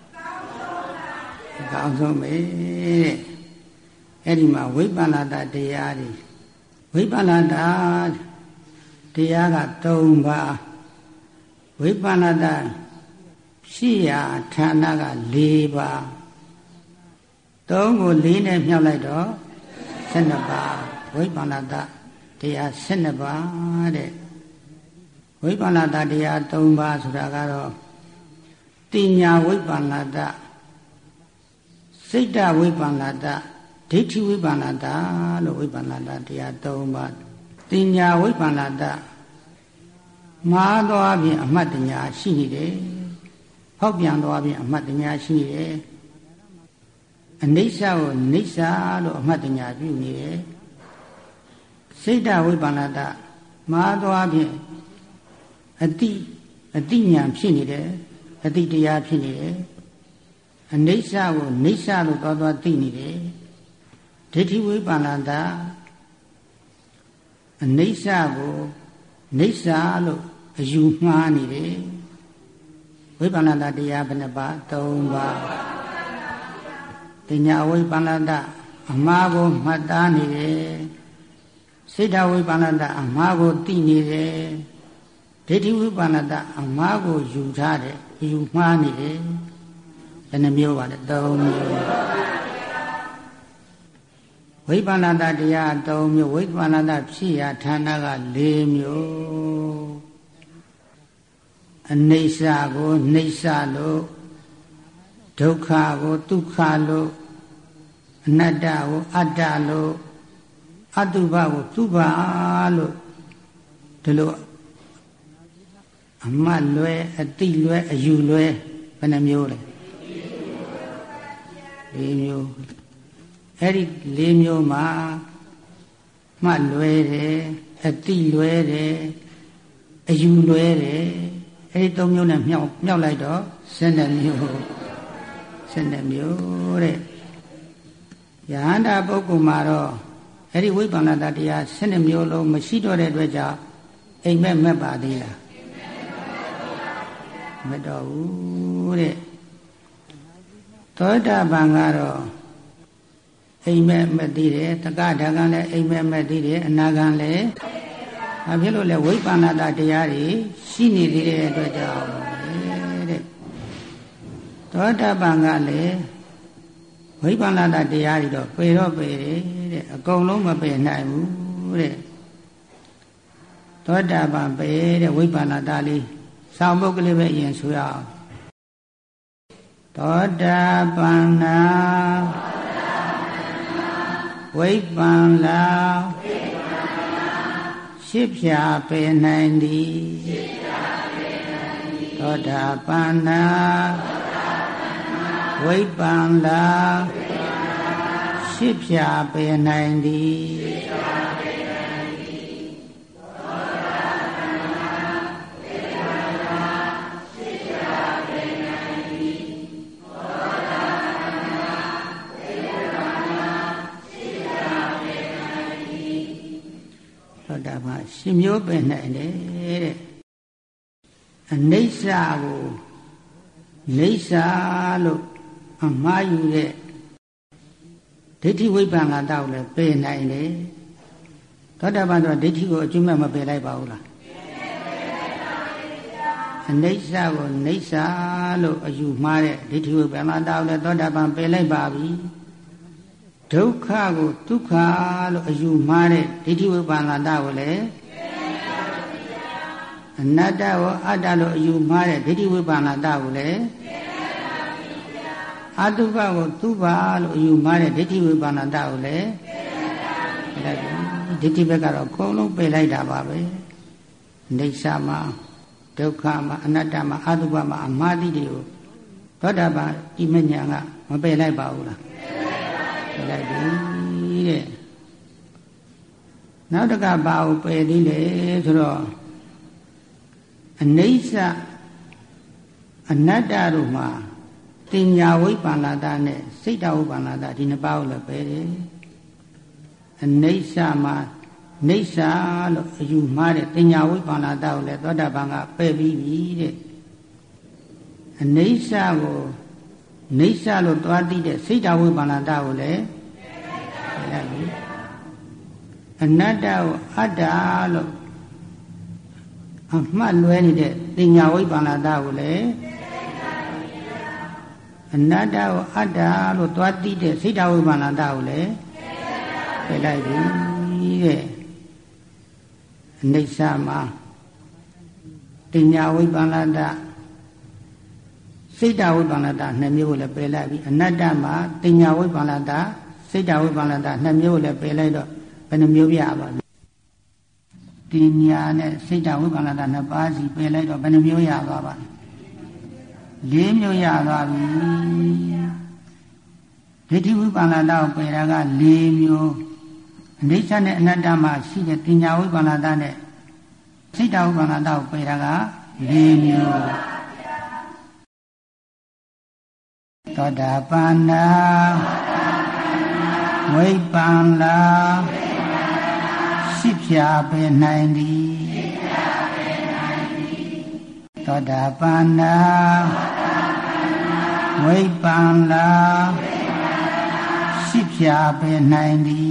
ကောင်းဆုံးပဲအဲ့ဒီမှာဝိပ္ပန္နတာတရားတွေဝိပ္ပန္နတာတရားက၃ပါးဝိပ္ပန္နတာရှိရာဌာနက၄ပါးသုံးကို၄နဲ့မြောက်လိုက်တော့၁၂ပါးဝိပ္ပန္နတာတရား၁၂ပါးတဲ့ဝိပ္ပန္နတာတရား၃ပါးဆိုတာကတော့တတင်ညာဝိပ္ပန္နတစိတ်တဝိပ္ပန္နတဒိဋ္ဌိဝိပ္ပန္နတလို့ဝိပ္ပန္နတတရား၃ပါးတင်ညာဝိပ္ပန္နတမှားသွားဖြင့်အမှတ်တညာရှိနေတယ်ဖောက်ပြန်သွားဖြင့်အမှတ်တညာရှိနေတယ်အနိစ္စကိုနိစ္စလို့အမှတ်တညာပြုနေတယ်စိတ်တဝိပ္ပန္နတမှားသွားဖြင့်အတိအတိညာဖြစ်နေတယ်အတိတရားဖြစ်နေတယ်အနိစ္စကိုနိစ္စလို့သွားသွားသိနေတယ်ဒိဋ္ဌိဝိပ္ပန္နတအနိစ္စကိုနိစ္စလို့အယူမှားနေတယ်ဝိပ္ပန္နတတရားဘယ်နှပါ၃ပါးတင်ညာဝိပ္ပန္နတအမှားကိုမှတ်သားနေတယ်စိတ်ဓာဝိပ္ပန္နတအမှားကိုသိနေတယ်ဒိဋ္ဌိဝိပ္ပန္နတအမှားကိုယူထားတယ်ယူမှားနေတယ်ဘယ်နှမျိုးပါလဲ၃မျိုးဝိပ္ပန္နတတရား၃မျိုးဝိပ္ပန္နတဖြစ်ရာဌာနက၄မျိုးအနိစ္စကိုနိစ္စလို့ဒုက္ခကိုဒုက္ခလို့အနတ္တကိုအတ္တလို့အတုပကိုသူပလို့ဒီလိုအမှတ်လွဲအတိလွဲအယူလွဲဘယ်နှမျိုးလဲ၄မျိုးအဲ့ဒီ၄မျိုးမှာမှတ်လွဲတယ်အတိလွဲတယ်အယူလွဲတယ်အဲ့ဒီ၃မျိုးနဲ့မြောက်မြောက်လိုက်တော့၁၂မျိုး၁၂မျိုးတဲ့ယဟန္တာပုဂ္ဂိုလ်မှာတော့အဲ့ဒီဝိပ္ပန္နတတရား၁၂မျိုးလုံးမရှိတော့တဲ့အတွက်ကြောင့်အိမ်မက်မက်ပါသေးလားမတော်ဘူးတဲ့သောတာပန်ကတော့အိမ်မက်မက်သေးတယ်တက္ကဓကံလည်းအိမ်မက်မက်သေးတယ်အနာဂံလည်းဘာဖြစ်လို့လဲဝိပ္ပန္နတတရားတွေရှိနေသေးတဲ့အတွက်ကြောင့်တဲ့သောတာပန်ကလည်းဝိပ္ပန္နတတရားတွေတော့ပေတော့ပေတယ်တဲ့အကုန်လုံးမပေနိုင်ဘူးတဲ့သောတာပန်ပေတဲ့ဝိပ္ပန္နတလေးဆောင်းပုဒ်ကလေးပဲအရင်ဆိုရအောင်သောတာပန်နာဝိပ္ပန္နာရှစ်ဖြာပေနိုင်သည်သောတာပန်နာဝိပ္ပန္နာရှစ်ဖြာပေနိုင်သည်ရှင်မျိုးပင်နိုင်တယ်တဲ့အနိစ္စကိုနိစ္စလို့အမှားယူတဲ့ဒိဋ္ဌိဝိပ္ပန္နတကိုလည်းပယ်နိုင်တယ်သောတာပန်တော့ဒိဋ္ဌိကိုအကျဉ်းမဲ့မပယ်လိုက်ပါဘူးလားအနိစ္စကိုနိစ္စလို့အယူမှားတဲ့ဒိဋ္ဌိဝိပ္ပန္နတကိုလည်းသောတာပန်ပယ်လိုက်ပါပြီဒုက္ခကိုဒုက္ခလို့အယူမှားတဲ့ဒိဋ္ဌိဝိပ္ပန္နတကိုလည်းအနတ္တကိုအတ္တလို့အယူမှားတဲ့ဒိဋ္ဌိဝိပ္ပန္နတကိုလည်းအတုပကိုသူပါလို့အယူမှားတဲ့ဒိဋ္ဌိဝိပ္ပန္နတကိုလည်းဒိဋ္ဌိဘက်ကတော့အကုန်လုံးပယ်လိုက်တာပါပဲအိဋ္ဌမှာဒုက္ခမှာအနတ္တမှာအတုပမှာအမှားတိတွေကိုသောတာပန်ဤမညာကမပယ်လိုက်ပါဘူးလားပယ်လိုက်ပြီတဲ့နောက်တကဘာကိုပယ်သေးလဲဆိုတော့အနိစ္စအနတ္တတို့မှာတင်ညာဝိပ္ပန္နတနဲ့စိတ်တဝိပ္ပန္နတဒီနှစ်ပါးကိုလည်းပယ်တယ်အနိစ္စမှာနိစ္စလို့အယူမှားတဲ့တင်ညာဝိပ္ပန္နတကိုလည်းသောတာပန်ကပယ်ပြီးပြီတဲ့အနိစ္စကိုနိစ္စလို့သွားသိတဲ့စိတ်တဝိပ္ပန္နတကိုလည်းပယ်လိုက်ပြီအနတ္တကိုအတ္တလို့အမှတ်လွဲနေတဲ့တင်ညာဝိပ္ပန္နတကိုလည်းအနတ္တကိုအတ္တလို့သွားသိတဲ့စိတ်တဝိပ္ပန္နတကိုလည်းပယ်လိုက်ပြီတဲ့အနိစ္စမှာတင်ညာဝိပ္ပန္နတစိတ်တဝိပန္နတနှစ်မျိုးကိုလည်းပယ်လိုက်ပြီအနတ္တမှာတင်ညာဝိပန္နတစိတ်တဝိပန္နတနှစ်မျိုးကိုလည်းပယ်လိုက်တော့ဘယ်နှမျိုးပြပါလဲတင်ညာနဲ့စိတ်တဝိပန္နတနှစ်ပါးစီပယ်လိုက်တော့ဘယ်နှမျိုးရသွားပါလဲလေးမျိုးရသွားပြီဒိဋ္ဌိဝိပန္နတကိုပယ်တာကလေးမျိုးအနိစ္စနဲ့အနတ္တမှာရှိတဲ့တင်ညာဝိပန္နတနဲ့စိတ်တဝိပန္နတကိုပယ်တာကလေးမျိုးသောတာပန္နာဝိပ္ပန္နာရှိဖြာပေနိုင်သည်သောတာပန္နာဝိပ္ပန္နာရှိဖြာပေနိုင်သည်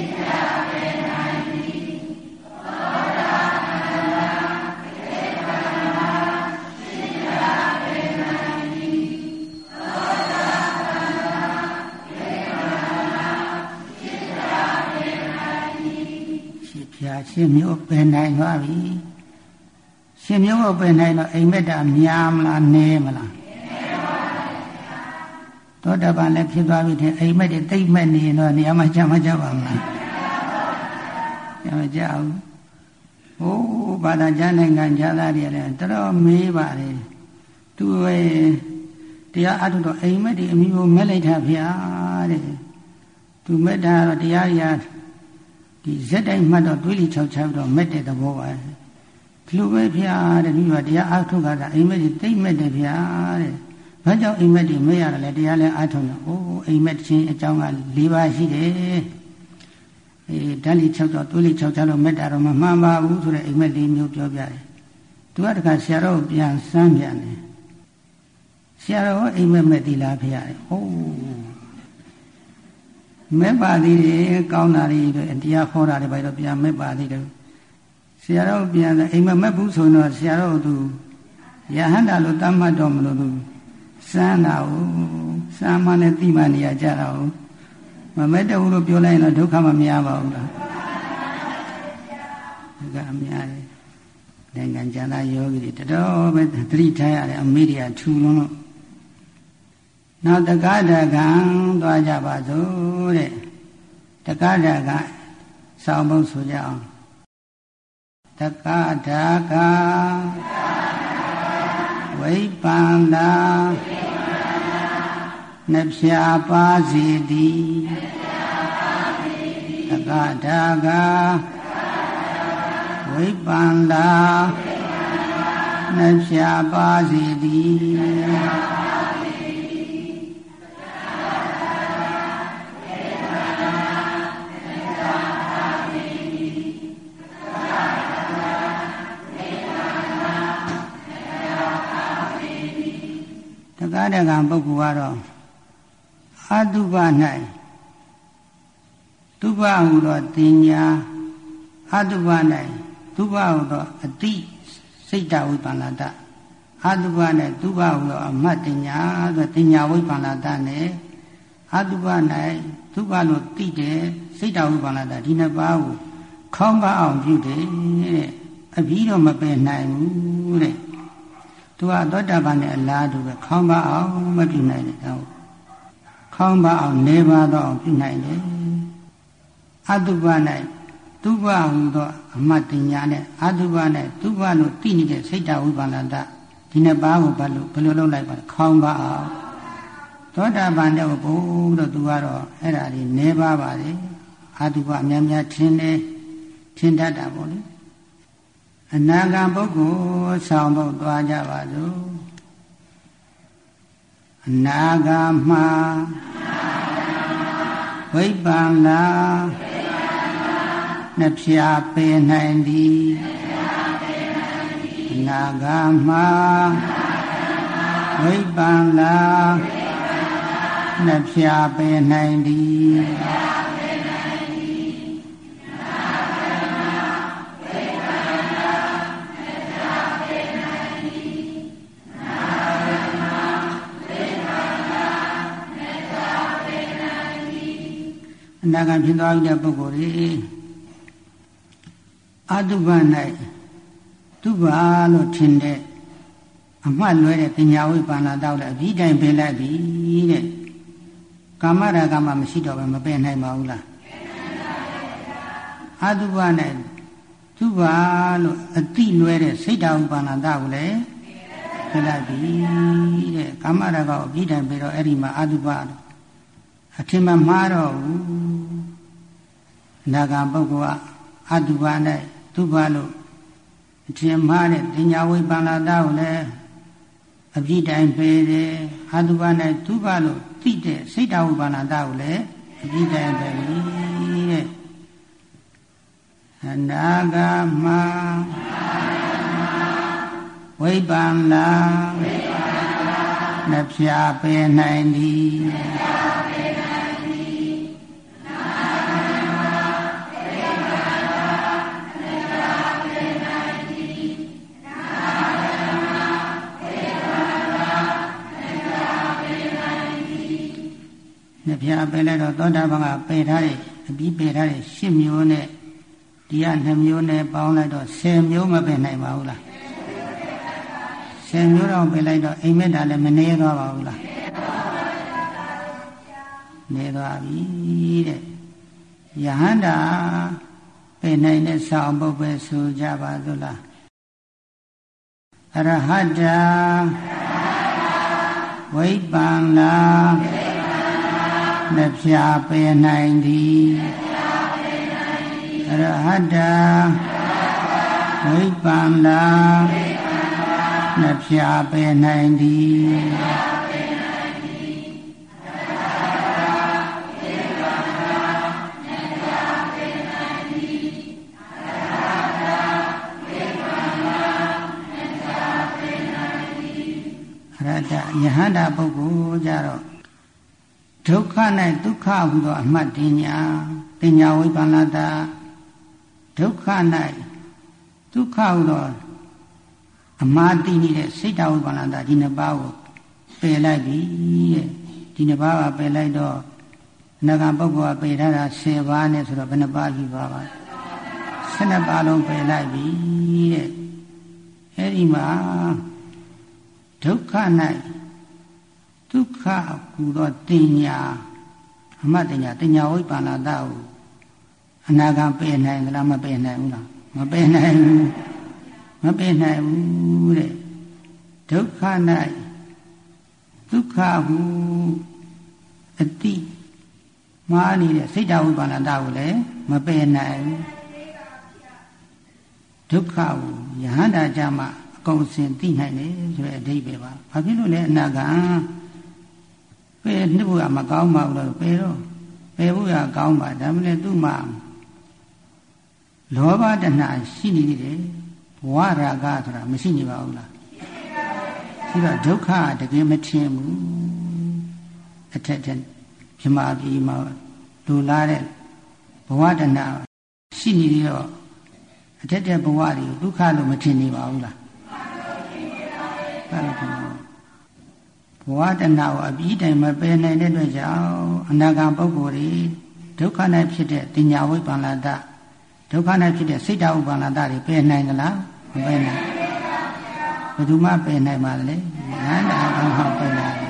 ရှင်မျိုးပင်နိုင်သွားပြီရှင်မျိုးကိုပင်နိုင်တော့အိမ်မက်တာများမလားနည်းမလားသောတာပန်လည်းဖြစ်သွားပြီတဲ့အိမ်မက်တွေတိတ်မက်နေတော့နေရာမှာကြာမကြပါမလားကြာမကြဘူးဟိုးဘာသာကြားနိုင်ငံခြားသားတွေလည်းတော်တော်မေးပါတယ်သူရဲ့တရားအထုတော့အိမ်မက်တွေအမျိုးမက်လိုက်တာဗျာတဲ့သူမက်တာတော့တရားရဒီဇက်တိုင်းမှတ်တော့တွေးလိချောက်ချောက်တော့မက်တဲ့သဘောပါဒီလိုပဲဗျာတဲ့ဒီကတရားအားထုတ်တာအိမ်မက်ကြီးတိတ်မက်တယ်ဗျာတဲ့ဘာကြောင့်အိမ်မက်ကြီးမရရလဲတရားလဲအားထုတ်တော့အိုးအိမ်မက်ချင်းအကြောင်းက၄ပါးရှိတယ်အေးဓာတ်လိချောက်တော့တွေးလိချောက်ချောက်တော့မက်တာတော့မမှန်ပါဘူးဆိုတဲ့အိမ်မက်၄မျိုးပြောပြတယ်သူကတခါဆရာတော်ကိုပြန်စမ်းပြန်တယ်ဆရာတော်အိမ်မက်မက်သီလားဗျာဟိုးမဲ့ပါသေးတယ်ကောင်းတာတွေတရားခေါ်တာတွေပဲတော့ပြန်မဲ့ပါသေးတယ်ဆရာတော်ပြန်တယ်အိမ်မမက်ဘူးဆိုတော့ဆရာတော်သူယဟန္တာလို့တတ်မှတ်တော်မလို့သူစမ်းတာကိုစမ်းမနဲ့တိမှနေရကြတာကိုမမဲ့တဘူးလို့ပြောလိုက်ရင်တော့ဒုက္ခမများပါဘူးလားဒုက္ခအများတယ်နိုင်ငံကျန်တာယောဂီတွေတော်တော်ပဲသတိထားရတယ်အမေရိကထူလုံးလို့နောက်တက္ကဒကံသွားကြပါစို့တဲ့တက္ကဒကံစောင်းဖို့ဆိုကြအောင်တက္ကဒကံဝိပ္ပန္နာနှဖြာပါစီတိတက္ကဒကံဝိပ္ပန္နာနှဖြာပါစီတိတက္ကဒကံပုဂ္ဂိုလ်ကတော့အတုပ၌တုပဟုသောတင်ညာအတုပ၌တုပဟုသောအတိစိတ်တဝိပန္နတအတုပ၌တုပဟုသောအမတ်တင်ညာဆိုတင်ညာဝိပန္နတနဲ့အတုပ၌တုပလို့တိတဲ့စိတ်တဝိပန္နတဒီနှစ်ပါးကိုခေါင်းပါအောင်ပြုတယ်တဲ့အပြီးတော့မပယ်နိုင်ဘူးတဲ့သူကသောတာပန်နဲ့အလားတူပဲခေါင်းပါအောင်မပြုနိုင်တယ်တော့ခေါင်းပါအောင်နေပါတော့အောင်ပြုနိုင်တယ်အတုပ၌တုပဟူသောအမတ်တင်ညာနဲ့အတုပ၌တုပလို့တိနေတဲ့စိတ်တဝိပန္နတဒီနှစ်ပါးကိုဘယ်လိုဘယ်လိုလုပ်လိုက်ပါလဲခေါင်းပါအောင်သောတာပန်တဲ့ဘုရားတို့သူကတော့အဲ့ဒါလေးနေပါပါလေအတုပအများများထင်တယ်ထင်တတ်တာပေါ့လေအနာဂံပုဂ္ဂိုလ်ဆောင်ဖို့သွားကြပါစို့အနာဂံမှာဝိပ္ပန္နာနှဖြာပေနိုင်သည်အနာဂံမှာဝိပ္ပန္နာနှဖြာပေနိုင်သည်အနာဂံဖြစ်သွားတဲ့ပုဂ္ဂိုလ်ကြီးအတုပ၌တုပလို့ထင်တဲ့အမှတ်လွဲတဲ့ပညာဝိပန္နာတောက်လည်းအပြီးတိုင်းပယ်လိုက်ပြီတဲ့ကာမရာဂမှမရှိတော့ဘဲမပယ်နိုင်ပါဘူးလားအတုပနဲ့သူပါလို့အတိလွဲတဲ့စိတ်ဓာတ်ဥပါဏာတကိုလည်းပယ်လိုက်ပြီတဲ့ကာမရာဂကိုအပြီးတိုင်းပယ်တော့အဲ့ဒီမှာအတုပအထင်မှမှားတော့ဘူးနာဂံပုဂ္ဂိုလ်ကအတုပနဲ့သူပါလို့အထင်မှားတဲ့ပညာဝိပန္နာတကိုလည်းအပြည့်တိုင်းပေတယ်အတုပနဲ့သူပါလို့သိတဲ့စိတ်ဓာတ်ဥပါဏာတကိုလည်းအပြည့်တိုင်းပေပြီတဲ့အနာဂမဝိပန္နာနှဖျားပေနိုင်သည်နှဖျားပယ်လိုက်တော့သောတာပန်ကပယ်ထားတဲ့အပြီးပယ်ထားတဲ့ရှစ်မျိုးနဲ့ဒီကနှစ်မျိုးနဲ့ပေါင်းလိုက်တော့ဆယ်မျိုးမပယ်နိုင်ပါဘူးလားဆယ်မျိုးတော့ပယ်လိုက်တော့အိမ်မက်တာလည်းမနေသွားပါဘူးလားနေသွားပြီတဲ့ယဟန္တာပယ်နိုင်တဲ့ဆောင်းပုဒ်ပဲဆိုကြပါစို့လားအရဟတဝိပန္နာနှဖျားပယ်နိုင်သည်အရဟတဝိပန္နာနှဖျားပယ်နိုင်သည်အရဟတယဟန္တာပုဂ္ဂိုလ်ကြတော့ဒုက္ခ၌ဒုက္ခဟူသောအမှတ်တင်ညာပညာဝိပန္နတာဒုက္ခ၌ဒုက္ခဟူသောအမှားသိနေတဲ့စိတ်ဓာတ်ဝိပန္နတာဒီနှစ်ပါးကိုပယ်လိုက်ပြီတဲ့ဒီနှစ်ပါးကပယ်လိုက်တော့အနာဂံပုဂ္ဂိုလ်ကပယ်ထားတာဆယ်ပါးနဲ့ဆိုတော့ဘယ်နှပါးရှိပါပါဆယ်နှစ်ပါးလုံးပယ်လိုက်ပြီတဲ့အဲ့ဒီမှာဒုက္ခ၌ဒုက္ခကူသောတင်ညာအမှတ်တင်ညာတင်ညာဝိပန္နတာကိုအနာဂံပယ်နိုင်သလားမပယ်နိုင်ဘူးလားမပယ်နိုင်ဘူးမပယ်နိုင်ဘူးတဲ့ဒုက္ခ၌ဒုက္ခဟုအတိမာနေတဲ့စိတ်ဓာတ်ဝိပန္နတာကိုလည်းမပယ်နိုင်ဒုက္ခဟုယဟန္တာကြမှာအကုန်စင်သိနိုင်တယ်ဆိုတဲ့အဓိပ္ပာယ်ပါဘာဖြစ်လို့လဲအနာဂံပယ်နှစ်ဖို့ကမကောင်းပါဘူးလို့ပယ်တော့ပယ်ဖို့ကကောင်းပါဒါမှလည်းသူ့မှာလောဘတဏှာရှိနေတယ်ဘဝရာဂဆိုတာမရှိနေပါဘူးလားရှိတော့ဒုက္ခတကယ်မထင်ဘူးအထက်ထက်ပြမပြီးမှလူလာတဲ့ဘဝတဏှာရှိနေတော့အထက်ထက်ဘဝတွေဒုက္ခလို့မထင်နေပါဘူးလားအဲ့ဒါဘဝတဏှာကိုအပြီးတိုင်မပယ်နိုင်တဲ့အတွက်ကြောင့်အနာဂံပုဂ္ဂိုလ်တွေဒုက္ခ၌ဖြစ်တဲ့တင်ညာဝိပန္နတာဒုက္ခ၌ဖြစ်တဲ့စိတ်ဓာတ်ဥပါဏာတတွေပယ်နိုင်သလားမပယ်နိုင်ဘယ်သူမှပယ်နိုင်ပါလဲဟန္တာကောင်းအောင်ပယ်နိုင်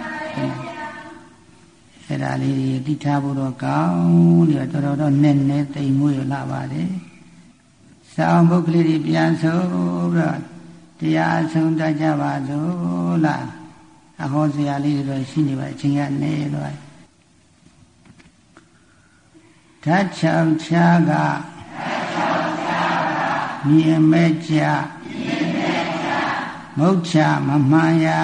အဲ့ဒါလေးတွေသိထားဖို့တော့ကောင်းတယ်တော်တော်တော့နည်းနည်းသိမ်မွေးလာပါတယ်စောင်းပုဂ္ဂလိတွေပြန်ဆိုပြီးတော့တရားဆုံးတတ်ကြပါစို့လားအဟောစရာလေးတွေရှိနေပါအချိန်ကနေတော့ဓာတ်ချောင်ချာကမြင်မဲ့ကြမုတ်ချမမှန်ရာ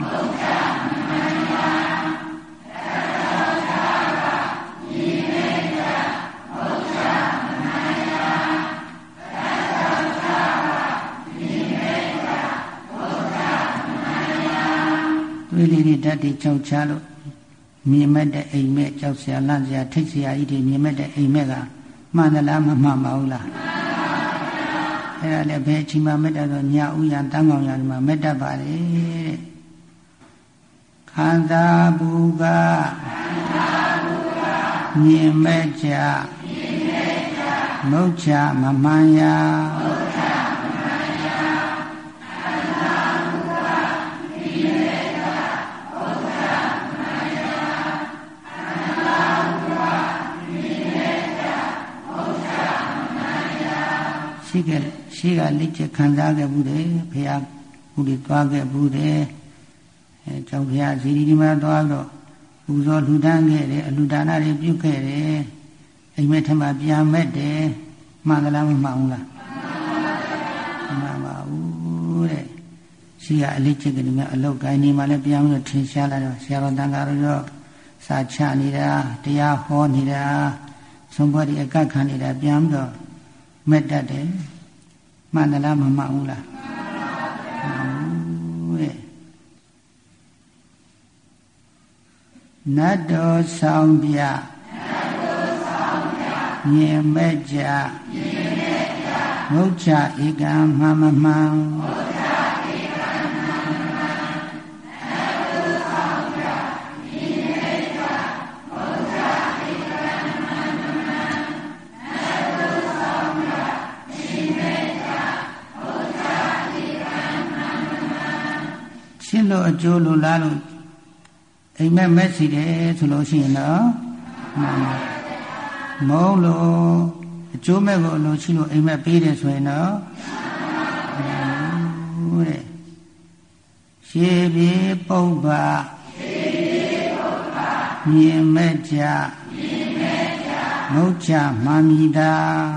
တွေးလေးတွေဓာတ်တွေချောင်ချလို့မြင်မဲ့တဲ့အိမ်မက်ကြောက်စရာလန့်စရာထိတ်စရာကြီးတွေမြင်မဲ့တဲ့အိမ်မက်ကမှန်သလားမမှန်ပါဘူးလားအဲ့ဒါလည်းဘယ်အချိန်မှမေတ္တာတော့ညာဥယံတန်းကောင်ရဒီမှာမေတ္တာပါလေတဲ့ခန္ဓာဘူးကမြင်မဲ့ကြမုတ်ချမမှန်ရာခန္ဓာဘူးကရှိခဲ့ရှိကလက်ချက်ခံစားခဲ့ဘူးတယ်ဘုရားကုတွေသွားခဲ့ဘူးတယ်အဲကျောင်းဘုရားဇီဒီဒီမှာသွားတော့ပူဇော်လှူဒန်းခဲ့တယ်အလှူဒါနတွေပြုခဲ့တယ်အိမ်မက်ထမပြန်မဲ့တယ်မှန်လားမမှန်ဘူးလားမှန်ပါဘူးတဲ့ရှိကအလက်ချက်ကလေးများအလောက်ကိုင်းနေမှလည်းပြန်ပြီးတော့ထင်ရှားလာတော့ဆရာတော်တန်ခါတော့စာချနေတာတရားဟောနေတာသုံးဘွားဒီအကခံနေတာပြန်ပြီးတော့မက်တတ်တယ်မှန်လားမမှန်ဘူးလားမှန်ဘူးတဲ့နတ်တော်ဆောင်ပြမြင်မဲ့ကြမုတ်ချဧကံမှန်မမှန်ရှင်းလို့အကျိုးလို့လားလို့အိမ်မက်မက်စီတယ်ဆိုလို့ရှိရင်တော့မုံလို့အကျိုးမဲ့ကိုအလိုရှိလို့အိမ်မက်ပေးတယ်ဆိုရင်တော့ဟုတ်တဲ့ရှေးပြေပုပ္ပမြင်မဲ့ကြမုတ်ချမှန်မိတာ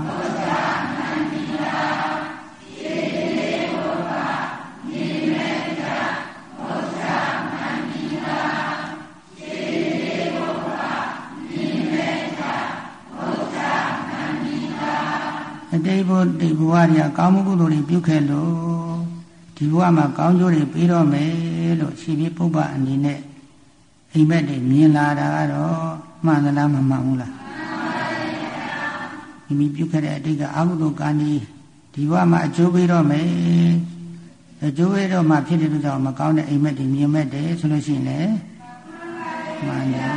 အတိတ်ဘုဒ္ဓဘဝတွေကကောင်းမှုကုသိုလ်တွေပြုခဲ့လို့ဒီဘဝမှာကောင်းကျိုးတွေပြီးတော့မယ်လို့ရှိပြီးပုပ္ပအနေနဲ့အိမ်မက်တွေမြင်လာတာကတော့မှန်သလားမမှန်ဘူးလားမိမိပြုခဲ့တဲ့အတိတ်ကအကုသိုလ်ကံဒီဒီဘဝမှာအကျိုးပေးတော့မယ်အကျိုးပေးတော့မှဖြစ်တဲ့လူကြောင့်မကောင်းတဲ့အိမ်မက်တွေမြင်မဲ့တယ်ဆိုလို့ရှိရင်လည်းမှန်တယ်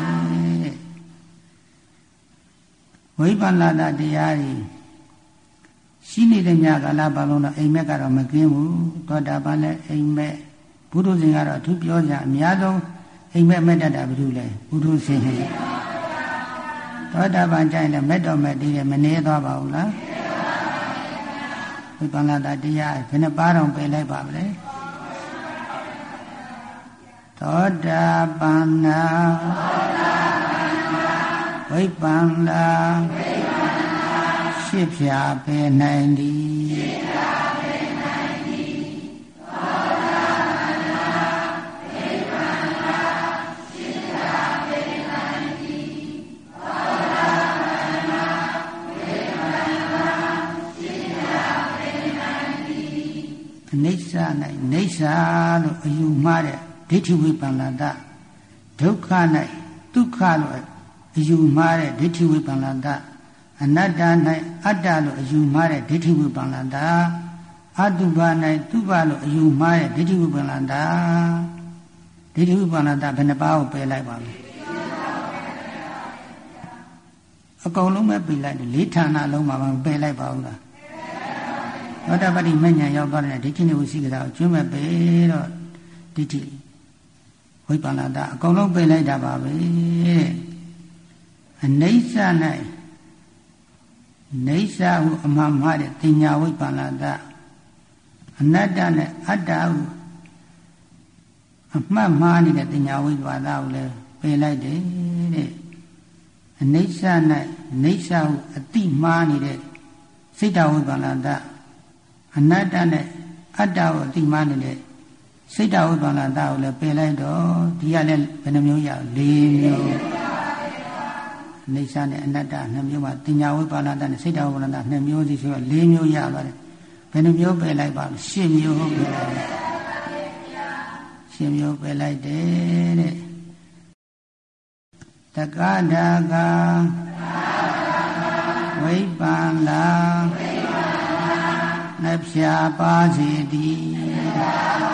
ဝိပဿနာတရားတွေရှိနေတဲ့ညကာလပတ်လုံးတော့အိမ်မက်ကတော့မကင်းဘူးသောတာပန်လည်းအိမ်မက်ဘုဒ္ဓဇင်ကတော့အထူးပြောကြအများဆုံးအိမ်မက်မက်တတ်တာဘာလို့လဲဘုဒ္ဓဇင်သောတာပန်ကြိုင်လည်းမက်တော့မက်တည်းမနေသွားပါဘူးလားဝိပဿနာတရားဘယ်နှပါးတော့ပယ်လိုက်ပါမလဲသောတာပန်နာဝိပဿနာရှစ်ဖြာပေနိုင်သည်အနိစ္စ၌နေဆာလို့အယူမှားတဲ့ဒိဋ္ဌိဝိပန္နတဒုက္ခ၌ဒုက္ခလို့အယူမှားတဲ့ဒိဋ္ဌိဝိပန္နတအနတ္တ၌အတ္တလို့အယူမှားတဲ့ဒိဋ္ဌိဝိပန္နတအတုပ၌တုပလို့အယူမှားတဲ့ဒိဋ္ဌိဝိပန္နတဒိဋ္ဌိဝိပန္နတဘယ်နှပါးကိုပယ်လိုက်ပါလဲအကုန်လုံးပဲပယ်လိုက်တယ်လေးဌာနလုံးမှာပယ်လိုက်ပါဦးလားသောတာပတိမဉ္ဇဉ်ရောက်သွားတဲ့ဒိဋ္ဌိနဲ့ဝိသိကိစ္စကိုကျွမ်းမဲ့ပဲတော့ဒိဋ္ဌိဝိပန္နတအကုန်လုံးပယ်လိုက်တာပါပဲအနိစ္စ၌နေဆာဟုအမှန်မှားတဲ့တင်ညာဝိပန္နတအနတ္တနဲ့အတ္တဟုအမှတ်မှားနေတဲ့တင်ညာဝိပန္နတကိုလည်းပယ်လိုက်တယ်တဲ့အနိစ္စ၌နေဆာဟုအတိမှားနေတဲ့စိတ်တဝိပန္နတအနတ္တနဲ့အတ္တကိုအတိမှားနေတဲ့စိတ်တဝိပန္နတကိုလည်းပယ်လိုက်တော့ဒီကလည်းဘယ်နှမျိုးရ၄မျိုးနေဆာနဲ့အနတ္တနှစ်မျိုးမှာတင်ညာဝိပန္နတနဲ့စိတ်တဝိပန္နတနှစ်မျိုးစီဆိုတော့၄မျိုးရပါတယ်ဘယ်နှမျိုးပယ်လိုက်ပါလဲ၈မျိုးဟုတ်ပြီလား၈မျိုးပယ်လိုက်တယ်တဲ့တက္ကဒါကဝိပန္နာနှဖြာပါစေတည်း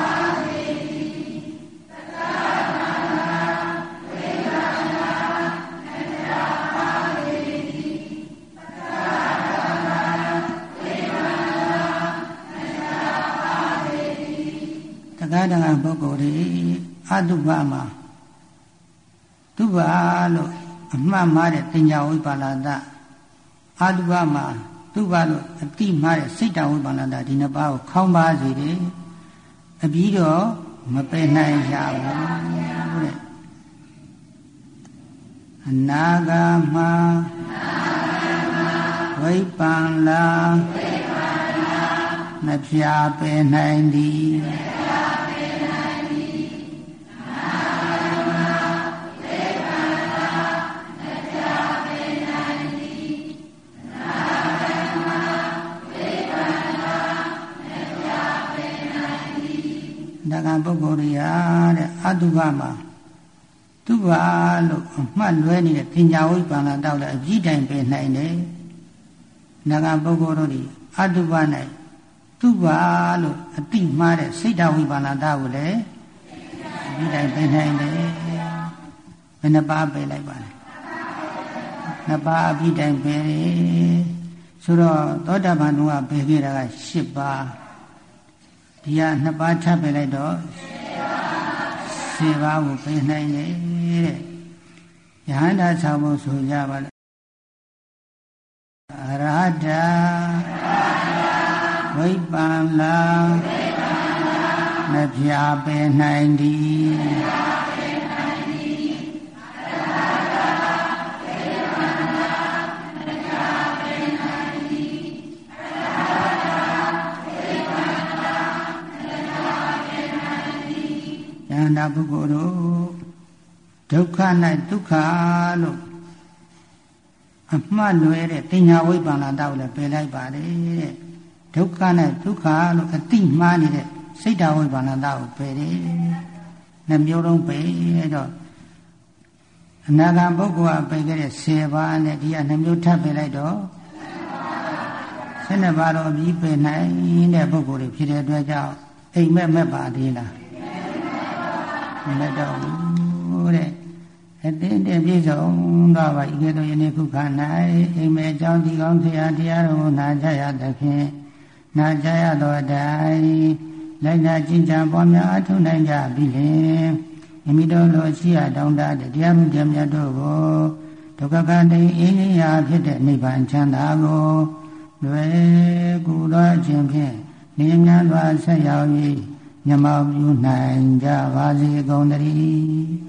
တက္ကဒါကပုဂ္ဂိုလ်တွေအတုပမှာတုပလို့အမှတ်မှားတဲ့တင်ညာဝိပန္နတအတုပမှာတုသူဘာလို့အတိမှားတဲ့စိတ်တဝိပန္နတာဒီနှစ်ပါးကိုခေါင်းပါစေတယ်အပြီးတော့မပယ်နိုင်ရဘူးတဲ့အနာဂါမဝိပန္နာမဖြာပယ်နိုင်သည်ဒါကပုဂ္ဂိုလ်တွေဟာတဲ့အတုပမှာသူပါလို့အမှတ်လွဲနေတဲ့ပညာဝိပ္ပန္နတောက်လည်းအကြည့်တိုင်ပင်နိုင်တယ်။ဒါကပုဂ္ဂိုလ်တို့ဒီအတုပ၌သူပါလို့အတိမှားတဲ့စိတ်ဓာတ်ဝိပ္ပန္နတောက်ကိုလည်းအကြည့်တိုင်ပင်နိုင်တယ်။ဘယ်နှပါးပယ်လိုက်ပါလဲ။နှစ်ပါးအကြည့်တိုင်ပင်ဆိုတော့သောတာပန်တို့ကပယ်ခဲ့တာကရှစ်ပါးဒီကနှစ်ပါးချပယ်လိုက်တော့ရှစ်ပါးကိုပယ်နိုင်တယ်တဲ့ယဟန္တာဆောင်ဖို့ဆိုကြပါလားအရဟတဝိပ္ပန္နာမဖြာပယ်နိုင်သည်ယဟန္တာပုဂ္ဂိုလ်တို့ဒုက္ခ၌ဒုက္ခလို့အမှတ်လွဲတဲ့တင်ညာဝိပ္ပန္နတောက်လည်းပယ်လိုက်ပါလေတဲ့ဒုက္ခ၌ဒုက္ခလို့အတိမှားနေတဲ့စိတ်ဓာတ်ဝိပ္ပန္နတောက်ကိုပယ်တယ်နှမျိုးလုံးပယ်တော့အနာဂံပုဂ္ဂိုလ်ကပယ်ခဲ့တဲ့ဆယ်ပါးနဲ့ဒီကနှမျိုးထပ်ပယ်လိုက်တော့ဆယ်နှစ်ပါးတော့အပြီးပယ်နိုင်တဲ့ပုဂ္ဂိုလ်တွေဖြစ်တဲ့အတွက်ကြောင့်အိမ်မက်မက်ပါသေးလားမက်တော့ဘူးတဲ့အတင်းတင်းပြည့်စုံတော့ပါဤကဲ့သို့ယနေ့ခုခါ၌အိမ်မဲအကြောင်းဒီကောင်းတရားတရားတော်ကိုနာကြရသဖြင့်နာကြရသောအတိုင်းလိုက်နာကျင့်ကြံပွားများအထုနိုင်ကြပြီလင်မိမိတို့လိုရှိရတောင်းတတရားမှုတရားမြတ်တို့ကိုဒုက္ခကတိအင်းကြီးရာဖြစ်တဲ့နိဗ္ဗာန်ချမ်းသာကိုလွယ်ကူသောခြင်းဖြင့်ဉာဏ်ဉာဏ်စွာဆက်ရောက်၍မျက်မှောက်ပြုနိုင်ကြပါစေကုန်သတည်း